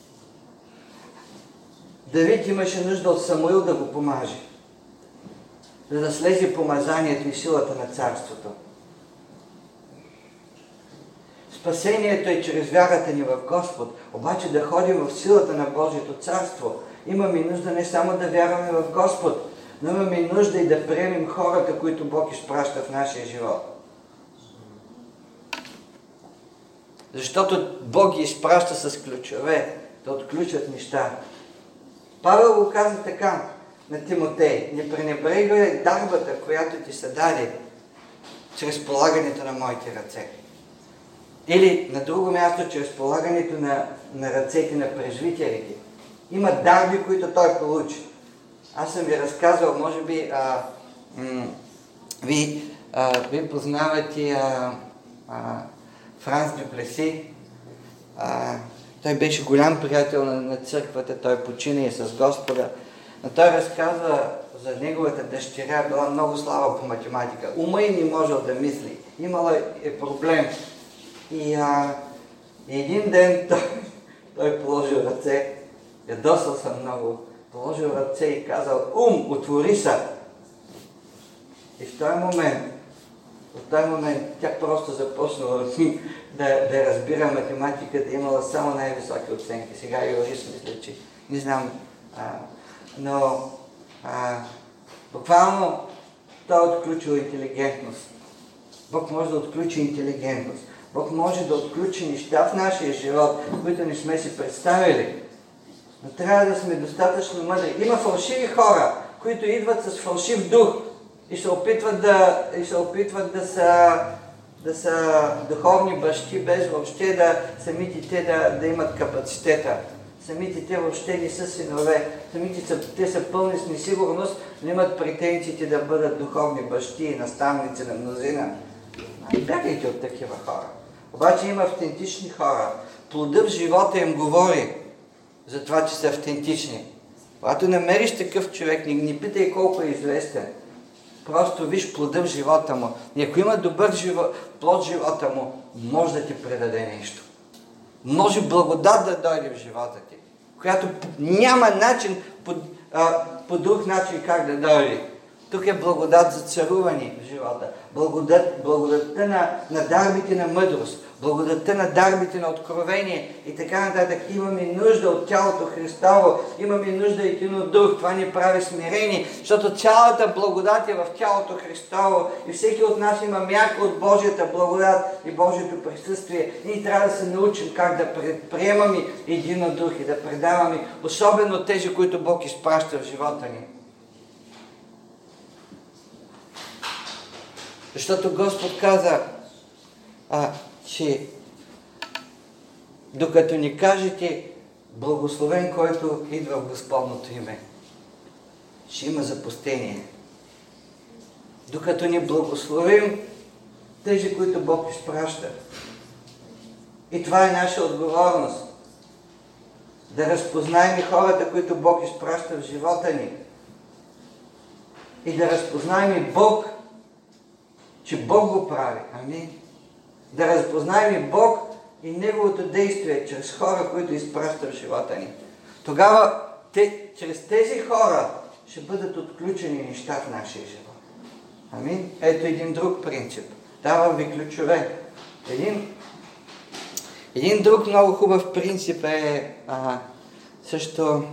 A: Давид имаше нужда от Самуил да го помаже, за да слезе помазанието и силата на царството. Спасението е чрез вярата ни в Господ, обаче да ходим в силата на Божието царство. Имаме нужда не само да вярваме в Господ, но имаме нужда и да приемем хората, които Бог изпраща в нашия живот. Защото Бог ги изпраща с ключове да отключат неща. Павел го каза така на Тимотей: не пренебрегвай дарбата, която ти се даде чрез полагането на моите ръце. Или на друго място, чрез полагането на, на ръцете на презвитерите. Има дарби, които той получи. Аз съм ви разказвал, може би, а, м- ви, а, ви познавате а, а, Франс Дюплеси. А, той беше голям приятел на, на църквата, той почина и с Господа. Но той разказва за неговата дъщеря, била много слаба по математика. Ума и не можел да мисли. Имала е проблем. И а, един ден той, той положил ръце, ядосал съм много, положил ръце и казал: ум, отвори се! И в този момент, в този момент тя просто започнала да, да разбира математиката, имала само най-високи оценки. Сега е юрист, мисля, че не знам. А, но а, буквално той е отключил интелигентност. Бог може да отключи интелигентност. Бог може да отключи неща в нашия живот, които не сме си представили. Но трябва да сме достатъчно мъдри. Има фалшиви хора, които идват с фалшив дух и се опитват да, и се опитват да са, да са духовни бащи, без въобще да самите те да, да имат капацитета. самите те въобще не са синове, самите са, те са пълни с несигурност, но имат претенциите да бъдат духовни бащи и наставници на мнозина. Бягайте от такива хора. Обаче има автентични хора. Плодът в живота им говори за това, че са автентични. Когато намериш такъв човек, не, не питай колко е известен. Просто виж плода в живота му. И ако има добър живот, плод в живота му, може да ти предаде нещо. Може благодат да дойде в живота ти, която няма начин, по, а, по друг начин как да дойде. Тук е благодат за царуване в живота. Благодат, благодатта на, на дарбите на мъдрост. Благодатта на дарбите на откровение и така нататък. Имаме нужда от тялото Христово. Имаме нужда и от дух. Това ни прави смирени, защото цялата благодат е в тялото Христово и всеки от нас има мярка от Божията благодат и Божието присъствие. Ние трябва да се научим как да приемаме един от дух и да предаваме, особено тези, които Бог изпраща в живота ни. Защото Господ каза, а, че докато ни кажете благословен, който идва в Господното име, ще има запустение. Докато ни благословим тези, които Бог изпраща. И това е наша отговорност. Да разпознаем и хората, които Бог изпраща в живота ни. И да разпознаем и Бог, че Бог го прави. Амин. Да разпознаем и Бог и Неговото действие чрез хора, които изпраща в живота ни. Тогава те, чрез тези хора ще бъдат отключени неща в нашия живот. Амин. Ето един друг принцип. Давам ви ключове. Един, един друг много хубав принцип е а, също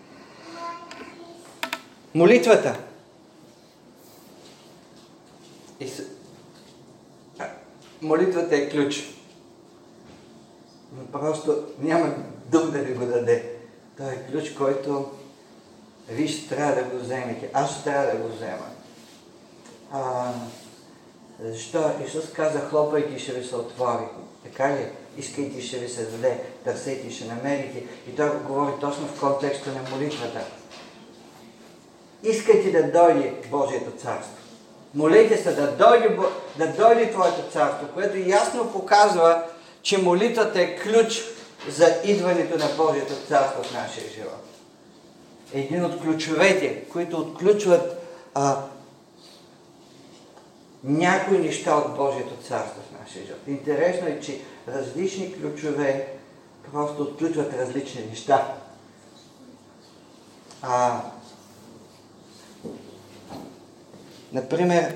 A: молитвата. И с... Молитвата е ключ. Но просто няма друг да ви го даде. Той е ключ, който вие ще трябва да го вземете. Аз ще трябва да го взема. А, защо? Исус каза, хлопайки ще ви се отвори. Така ли? Искайте ще ви се даде. Търсете ще намерите. И той го говори точно в контекста на молитвата. Искайте да дойде Божието царство. Молете се да дойде, да дойде Твоето царство, което ясно показва, че молитвата е ключ за идването на Божието царство в нашия живот. Един от ключовете, които отключват а, някои неща от Божието царство в нашия живот. Интересно е, че различни ключове просто отключват различни неща. А, Например,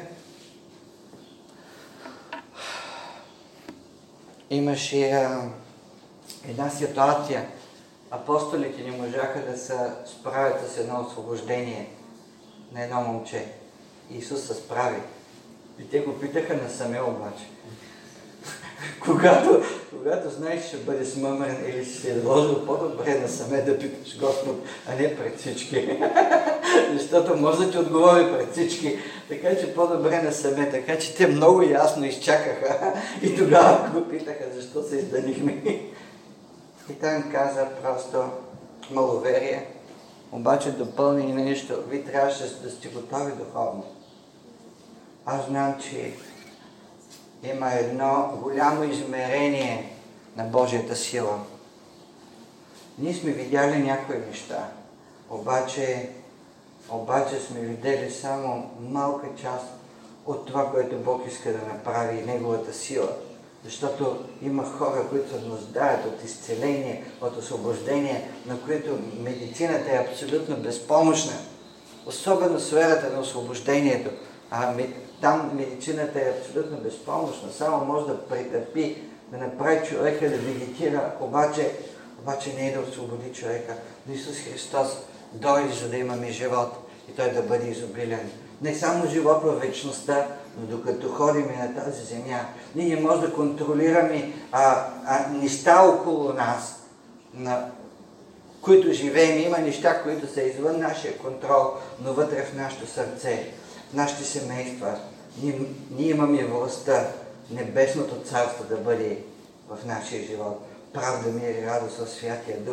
A: имаше а, една ситуация. Апостолите не можаха да се справят с едно освобождение на едно момче. Исус се справи. И те го питаха насаме обаче. когато, когато знаеш, ще бъде смъмрен или ще се е вложил, по-добре насаме да питаш Господ, а не пред всички. Защото може да ти отговори пред всички. Така че по-добре насаме. Така че те много ясно изчакаха и тогава го питаха, защо се изданихме. И там каза просто маловерие, обаче допълни нещо. Вие трябваше да сте готови духовно. Аз знам, че има едно голямо измерение на Божията сила. Ние сме видяли някои неща, обаче, обаче сме видели само малка част от това, което Бог иска да направи и Неговата сила. Защото има хора, които се нуждаят от изцеление, от освобождение, на които медицината е абсолютно безпомощна. Особено сферата на освобождението. А там медицината е абсолютно безпомощна. Само може да претърпи, да направи човека да медитира, обаче, обаче не е да освободи човека. Но Исус Христос дойде, за да имаме живот и Той да бъде изобилен. Не само живот във вечността, но докато ходим на тази земя, ние не можем да контролираме а, а, неща около нас, на които живеем. Има неща, които са извън нашия контрол, но вътре в нашето сърце, в нашите семейства. Ние, ние имаме властта, небесното царство да бъде в нашия живот. Правда, мир и радост със Святия Дух.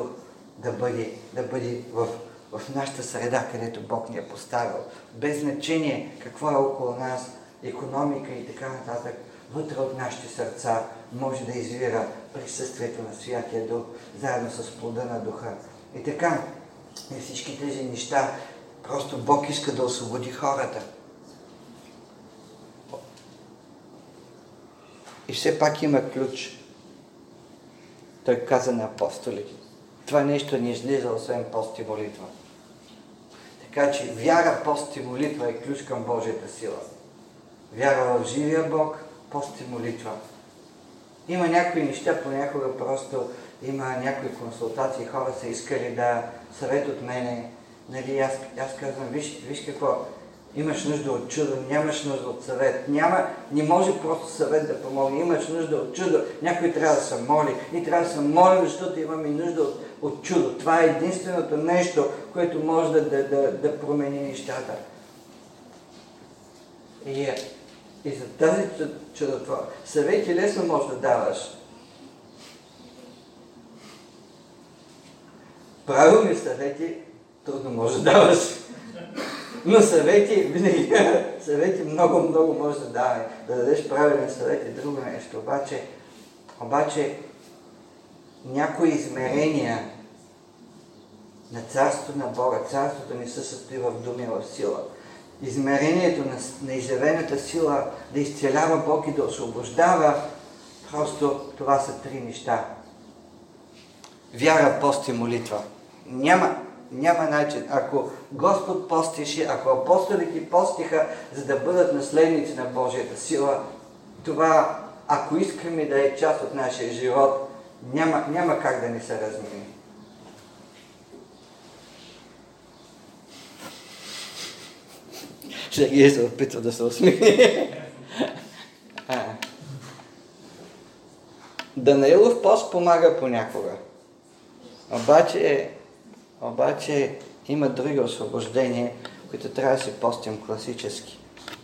A: да бъде, да бъде в, в нашата среда, където Бог ни е поставил. Без значение какво е около нас, икономика и така нататък, вътре от нашите сърца може да извира присъствието на Святия Дух, заедно с плода на Духа. И така, и всички тези неща, просто Бог иска да освободи хората. И все пак има ключ. Той каза на апостолите. Това нещо не излиза, освен пост и молитва. Така че вяра, пост и молитва е ключ към Божията сила. Вяра в живия Бог, пост и молитва. Има някои неща, понякога просто има някои консултации, хора са искали да съвет от мене. Нали, аз, аз казвам, виж, виж какво, имаш нужда от чудо, нямаш нужда от съвет. Няма, не може просто съвет да помогне, имаш нужда от чудо. Някой трябва да се моли. И трябва да се молим, защото имаме нужда от, от чудо. Това е единственото нещо, което може да, да, да, да промени нещата. И, и за тази чудотвора. Съвети лесно можеш да даваш. Правилни съвети трудно можеш да даваш. Но съвети, винаги, съвети много, много може да даваме. Да дадеш правилен съвет е друго нещо. Обаче, обаче някои измерения на Царството на Бога, Царството не се състои в думи, в сила. Измерението на, на изявената сила да изцелява Бог и да освобождава, просто това са три неща. Вяра, пост и молитва. Няма, няма начин. Ако Господ постише, ако апостолите постиха, за да бъдат наследници на Божията сила, това, ако искаме да е част от нашия живот, няма, няма как да не се размени. Ще се опитва да се усмихне. Данаилов пост помага понякога. Обаче, обаче има други освобождения, които трябва да се постим класически.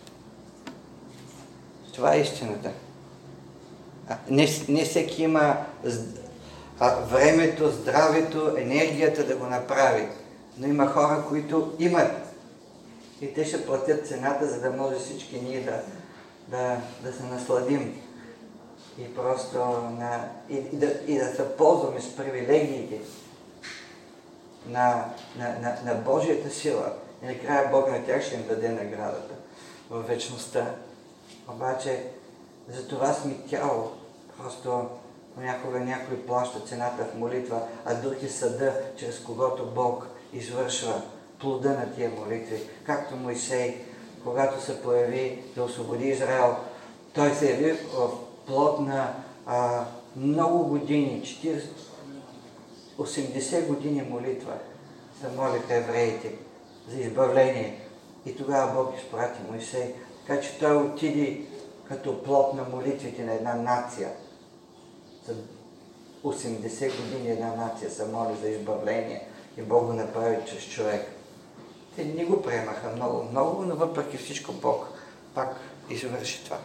A: Това е истината. Не, не всеки има времето, здравето, енергията да го направи. Но има хора, които имат. И те ще платят цената, за да може всички ние да, да, да се насладим. И просто на, и, и, да, и да се ползваме с привилегиите на, на, на, на Божията сила. И накрая Бог на тях ще им даде наградата в вечността. Обаче за това сме тяло. Просто понякога някой плаща цената в молитва, а друг е съда, чрез когото Бог извършва плода на тия молитви. Както Мойсей, когато се появи да освободи Израел, той се яви в плод на а, много години, четиридесет, осемдесет години молитва, се молиха евреите за избавление. И тогава Бог изпрати Мойсей, така че той отиде като плод на молитвите на една нация. За осемдесет години една нация се моли за избавление и Бог го направи чрез човек. Те не го приемаха много, много, но въпреки всичко Бог пак извърши това.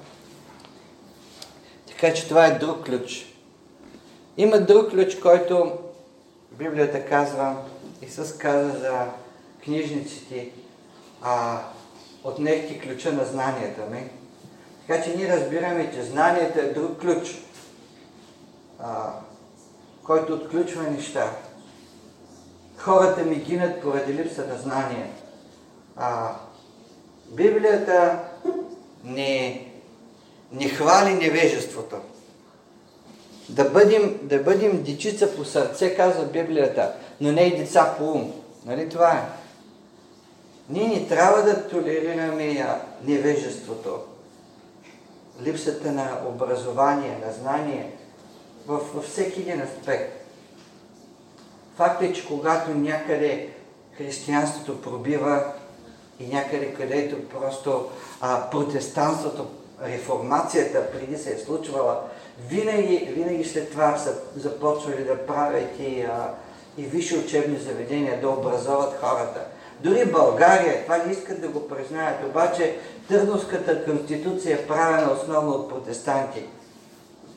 A: Така че това е друг ключ. Има друг ключ, който Библията казва, Исус каза за книжниците, а отнехте ключа на знанията ми. Така че ние разбираме, че знанието е друг ключ, а, който отключва неща. Хората ми гинат поради липса на знание. А, Библията не, не хвали невежеството. Да бъдем, да бъдем дечица по сърце, казва Библията, но не и деца по ум. Нали това е? Ние не трябва да толерираме невежеството, липсата на образование, на знание във, във всеки един аспект. Факт е, че когато някъде християнството пробива и някъде където просто а, протестанството, реформацията преди се е случвала, винаги, винаги след това са започвали да правят и, а, и висши учебни заведения, да образоват хората. Дори България, това не искат да го признаят, обаче Търновската конституция е правена основно от протестанти.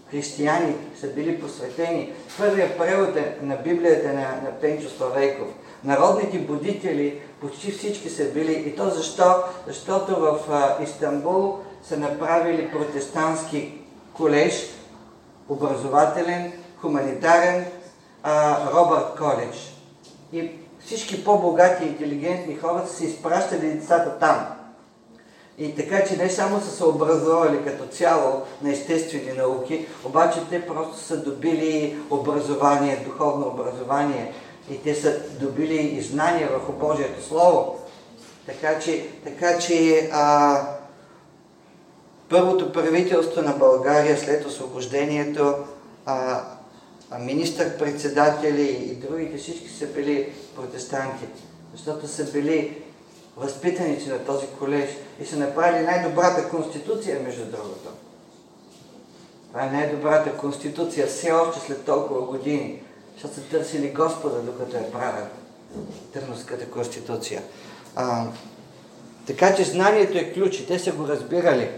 A: християни са били посветени. Първият превод е на Библията на, на Пенчо Славейков. Народните будители, почти всички са били. И то защо? Защото в а, Истанбул са направили протестантски колеж, образователен, хуманитарен, а, Робърт Коледж. И всички по-богати и интелигентни хора са се изпращали децата там. И така, че не само са се образовали като цяло на естествени науки, обаче те просто са добили образование, духовно образование. И те са добили и знания върху Божието Слово. Така че, така че а, първото правителство на България след освобождението, а, а министър-председатели и другите всички са били протестанти, защото са били възпитаници на този колеж и са направили най-добрата конституция, между другото. Това е най-добрата конституция все още след толкова години, защото са търсили Господа, докато я правят. Търновската конституция. А, така че знанието е ключ и те са го разбирали.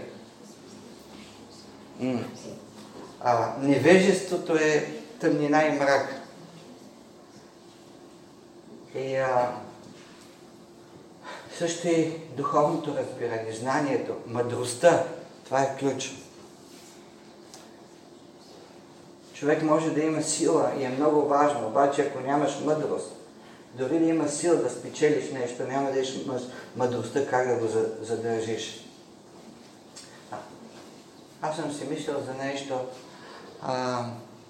A: М. А, невежеството е тъмнина и мрак. И а, също и духовното разбиране, знанието, мъдростта, това е ключ. Човек може да има сила и е много важно, обаче ако нямаш мъдрост, дори да има сила да спечелиш нещо, няма да имаш мъдростта как да го задържиш. А, аз съм си мислил за нещо. А,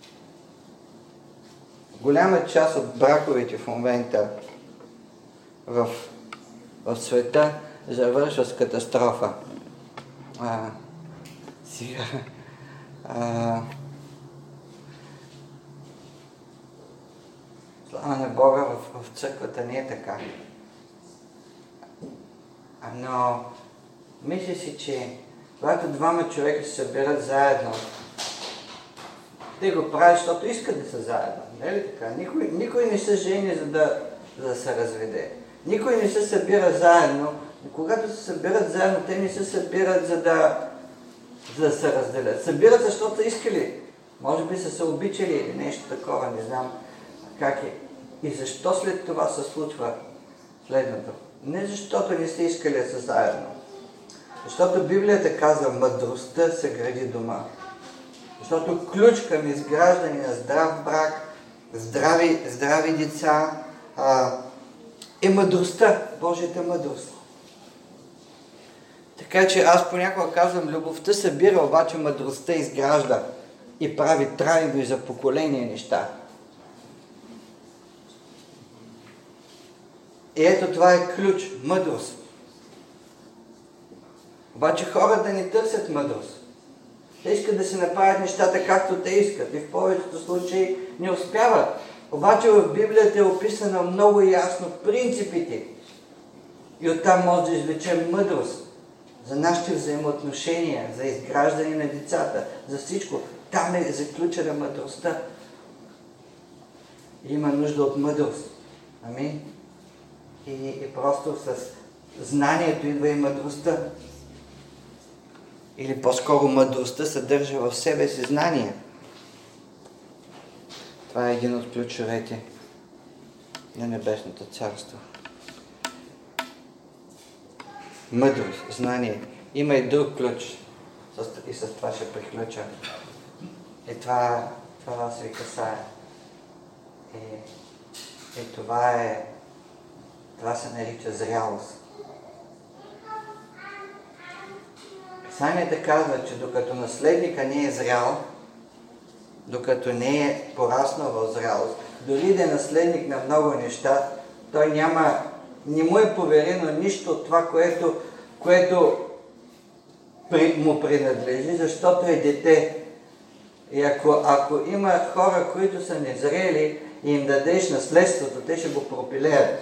A: голяма част от браковете в момента в, в света завършва с катастрофа. А, сега... А, Слава на Бога, в, в църквата не е така. Но мисля си, че когато двама човека се събират заедно, те го правят, защото искат да са заедно. Не е ли така? Никой, никой не се жени, за да, за да се разведе. Никой не се събира заедно. И когато се събират заедно, те не се събират, за да, за да се разделят. Събират, защото искали. Може би са се обичали или нещо такова, не знам как е. И защо след това се случва следното? Не защото не сте искали да са заедно. Защото Библията казва, мъдростта се гради дома. Защото ключ към изграждане на здрав брак, здрави, здрави деца а, е мъдростта, Божията мъдрост. Така че аз понякога казвам, любовта събира, обаче мъдростта изгражда и прави трайно и за поколение неща. И ето това е ключ, мъдрост. Обаче хората не търсят мъдрост. Те искат да си направят нещата както те искат и в повечето случаи не успяват. Обаче в Библията е описано много ясно принципите. И оттам може да извлечем мъдрост за нашите взаимоотношения, за изграждане на децата, за всичко. Там е заключена мъдростта. Има нужда от мъдрост. Амин. И, и просто с знанието идва и мъдростта. Или по-скоро мъдростта съдържа в себе си знание. Това е един от ключовете на Небесното царство. Мъдрост, знание. Има и друг ключ. И с това ще приключа. И това, това вас ви касае. И, и това е Това се нарича зрялост. Писанието казва, че докато наследника не е зрял, докато не е пораснал в зрялост, дори да е наследник на много неща, той няма, не му е поверено нищо от това, което, което при, му принадлежи, защото е дете. И ако, ако има хора, които са незрели и им дадеш наследството, те ще го пропилеят.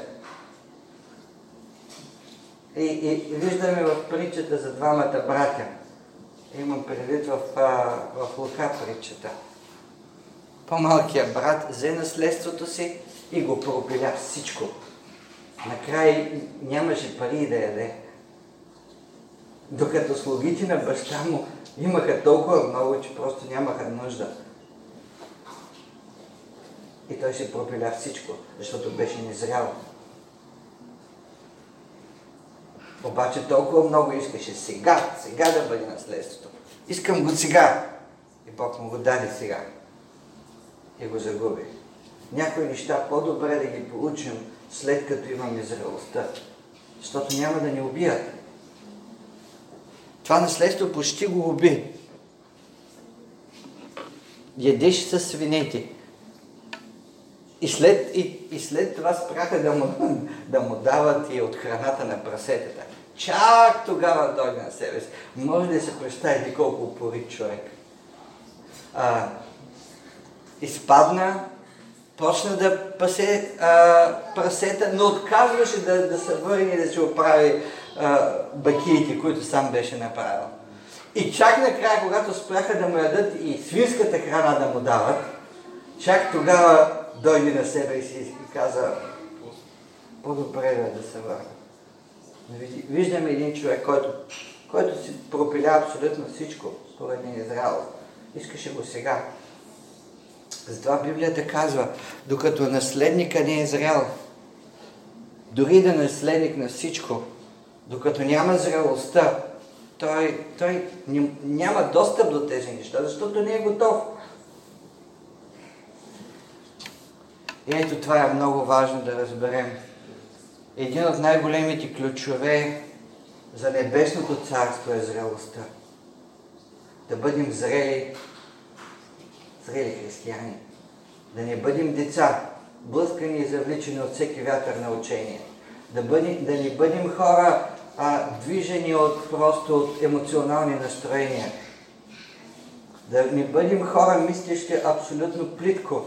A: И, и, и виждаме в притчата за двамата братя. Имам предвид в, в Лука притчата. По-малкият брат взе наследството си и го пропиля всичко. Накрая нямаше пари да яде. Докато слугите на баща му имаха толкова много, че просто нямаха нужда. И той се пропиля всичко, защото беше незрял. Обаче толкова много искаше сега, сега да бъде наследството. Искам го сега. И Бог му го даде сега. И го загуби. Някои неща по-добре да ги получим след като имаме зрелостта. Защото няма да ни убият. Това наследство почти го уби. Ядеше със свинете. И след, и, и след това спряха да му, да му дават и от храната на прасетата. Чак тогава дойде на себе си. Може да се представите колко упорит човек. А, изпадна, почна да пасе а, прасета, но отказваше да, да се върне и да се оправи а, бакиите, които сам беше направил. И чак накрая, когато спряха да му ядат и свинската храна да му дават, чак тогава дойде на себе си и каза: по-добре да, да се върна. Виждаме един човек, който, който си пропиля абсолютно всичко, според незрялост. Искаше го сега. Затова Библията казва, докато наследника не е зрял, дори да е наследник на всичко, докато няма зрелостта, той, той няма достъп до тези неща, защото не е готов. И ето това е много важно да разберем. Един от най-големите ключове за небесното царство е зрелостта. Да бъдем зрели, зрели християни. Да не бъдем деца, блъскани и завличани от всеки вятър на учение. Да, бъдем, да не бъдем хора, а, движени от, просто от емоционални настроения. Да не бъдем хора, мислещи абсолютно плитко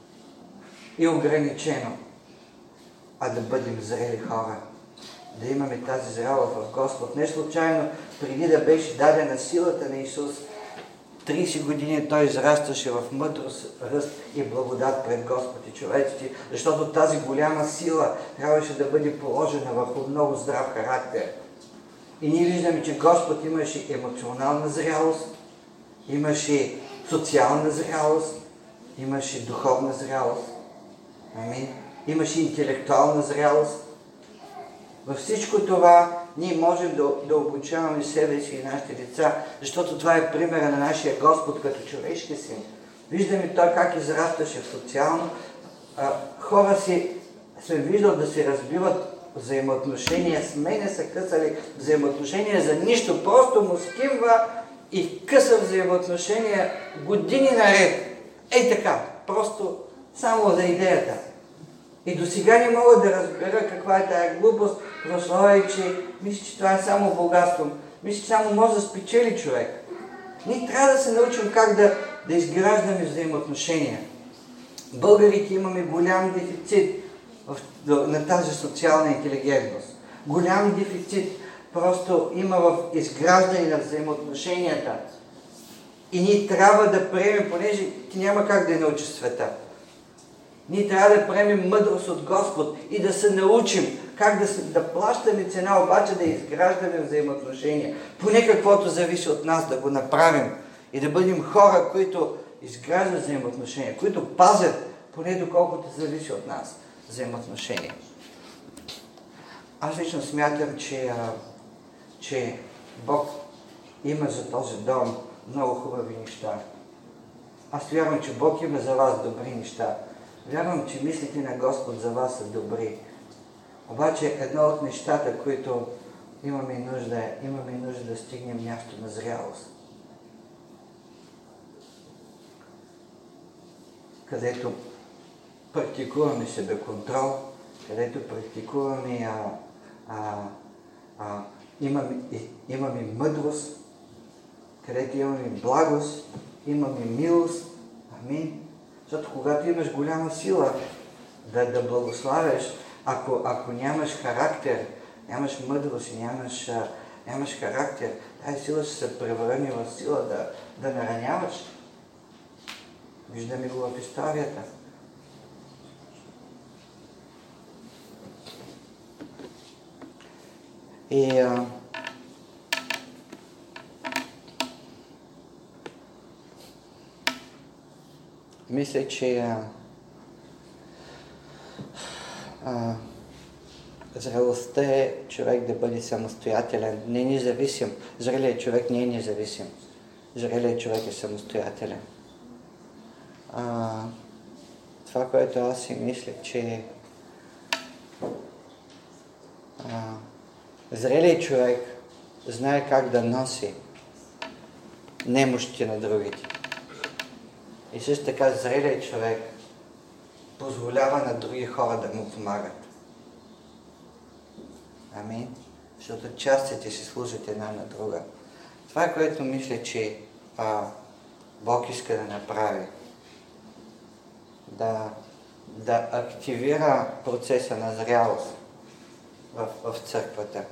A: и ограничено, а да бъдем зрели хора. Да имаме тази зрелост в Господ. Не случайно, преди да беше дадена силата на Исус, трийсет години той израстваше в мъдрост, ръст и благодат пред Господ и човеците, защото тази голяма сила трябваше да бъде положена върху много здрав характер. И ние виждаме, че Господ имаше емоционална зрялост, имаше социална зрялост, имаше духовна зрялост. Амин. Имаше интелектуална зрялост. Във всичко това ние можем да, да обучаваме себе си и нашите деца, защото това е примера на нашия Господ като човешки син. Виждаме той как израстваше социално. А, хора си, съм виждал да се разбиват взаимоотношения, с мене са късали взаимоотношения за нищо, просто му скимва и къса взаимоотношения години наред. Ей така, просто само за идеята. И до сега не мога да разбера каква е тая глупост, в условие, че мисля, че това е само богатство. Мисля, че само може да спечели човек. Ние трябва да се научим как да, да изграждаме взаимоотношения. Българите имаме голям дефицит в, на тази социална интелигентност. Голям дефицит просто има в изграждане на взаимоотношенията. И ние трябва да приемем, понеже ти няма как да научиш света. Ние трябва да приемем мъдрост от Господ и да се научим как да, да плащаме цена, обаче да изграждаме взаимоотношения. Поне каквото зависи от нас да го направим и да бъдем хора, които изграждат взаимоотношения, които пазят, поне доколкото зависи от нас, взаимоотношения. Аз лично смятам, че, а, че Бог има за този дом много хубави неща. Аз вярвам, че Бог има за вас добри неща. Вярвам, че мислите на Господ за вас са добри. Обаче едно от нещата, които имаме нужда, имаме нужда да стигнем място на зрялост. Където практикуваме себеконтрол, където практикуваме а, а, а, имаме, имаме мъдрост, където имаме благост, имаме милост. Амин. Защото когато имаш голяма сила да, да благославяш, ако, ако нямаш характер, нямаш мъдрост и нямаш, а, нямаш характер, тази сила ще се превърне в сила да, да нараняваш. Виждаме го в историята. И а, мисля, че а, а, зрелостта е човек да бъде самостоятелен, не независим. Зрелият човек не е независим. Зрелият човек е самостоятелен. А, това, което аз си мисля, че а, зрелият човек знае как да носи немощите на другите. И също така зрелият човек позволява на други хора да му помагат. Амин. Защото частите си служат една на друга. Това е, което мисля, че а, Бог иска да направи. Да, да активира процеса на зрялост в, в църквата.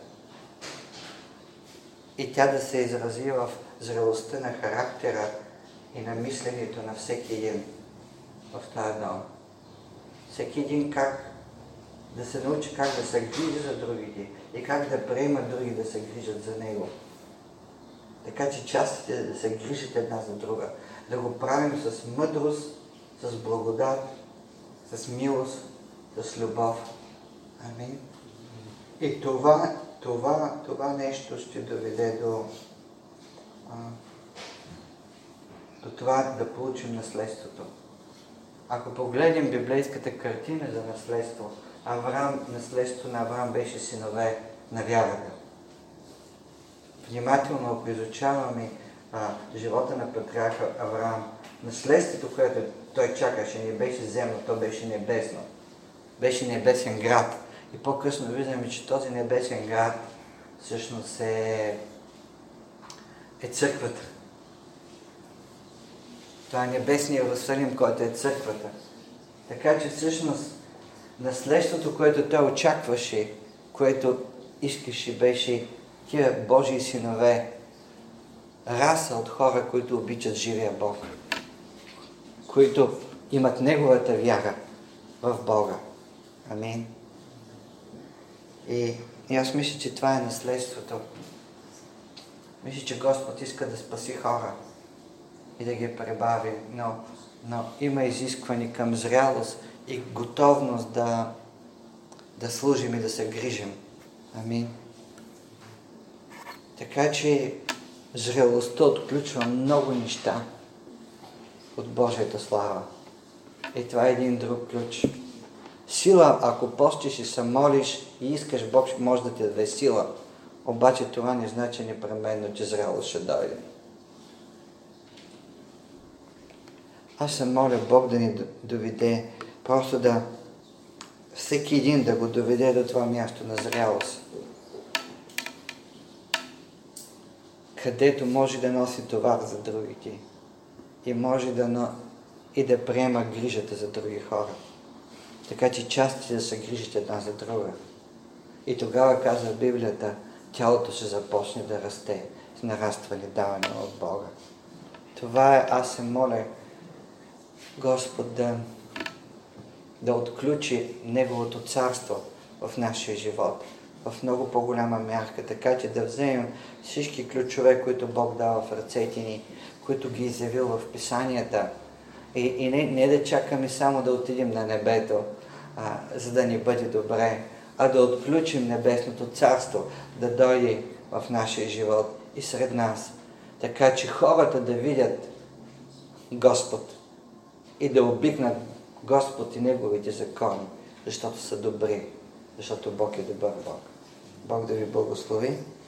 A: И тя да се изрази в зрелостта на характера и на мисленето на всеки един в тази дом. Всеки един как да се научи как да се грижи за другите и как да приема други да се грижат за него. Така че частите да се грижат една за друга. Да го правим с мъдрост, с благодат, с милост, с любов. Амин. И това, това, това нещо ще доведе до, а, до това да получим наследството. Ако погледнем библейската картина за наследство, Авраам, наследството на Авраам беше синове на вярата. Внимателно, ако изучаваме а, живота на патриарха Авраам, наследството, което той чакаше, не беше земно, то беше небесно. Беше небесен град. И по-късно виждаме, че този небесен град всъщност е, е църквата. Това е небесният Иерусалим, който е църквата. Така че всъщност наследството, което той очакваше, което искаше, беше тия Божии синове, раса от хора, които обичат живия Бог, които имат Неговата вяра в Бога. Амин. И, и аз мисля, че това е наследството. Мисля, че Господ иска да спаси хора и да ги пребави, но, но има изискване към зрялост и готовност да, да служим и да се грижим. Амин. Така че зрелостта отключва много неща от Божията слава. И това е един друг ключ. Сила, ако постиш и се молиш и искаш, Бог може да ти даде сила. Обаче това не значи непременно, че зрелост ще дойде. Аз се моля Бог да ни доведе, просто да всеки един да го доведе до това място на зрялост. Където може да носи товар за другите и може да, и да приема грижата за други хора. Така че частите да се грижат една за друга. И тогава, казва Библията, тялото ще започне да расте с нарастване, даване от Бога. Това е, аз се моля Господ да, да отключи Неговото царство в нашия живот, в много по-голяма мярка, така че да вземем всички ключове, които Бог дава в ръцете ни, които ги изявил в Писанията, и, и не, не да чакаме само да отидем на небето, а, за да ни бъде добре, а да отключим Небесното царство, да дойде в нашия живот и сред нас, така че хората да видят Господ и да обикнат Господ и Неговите закони, защото са добри, защото Бог е добър Бог. Бог да ви благослови.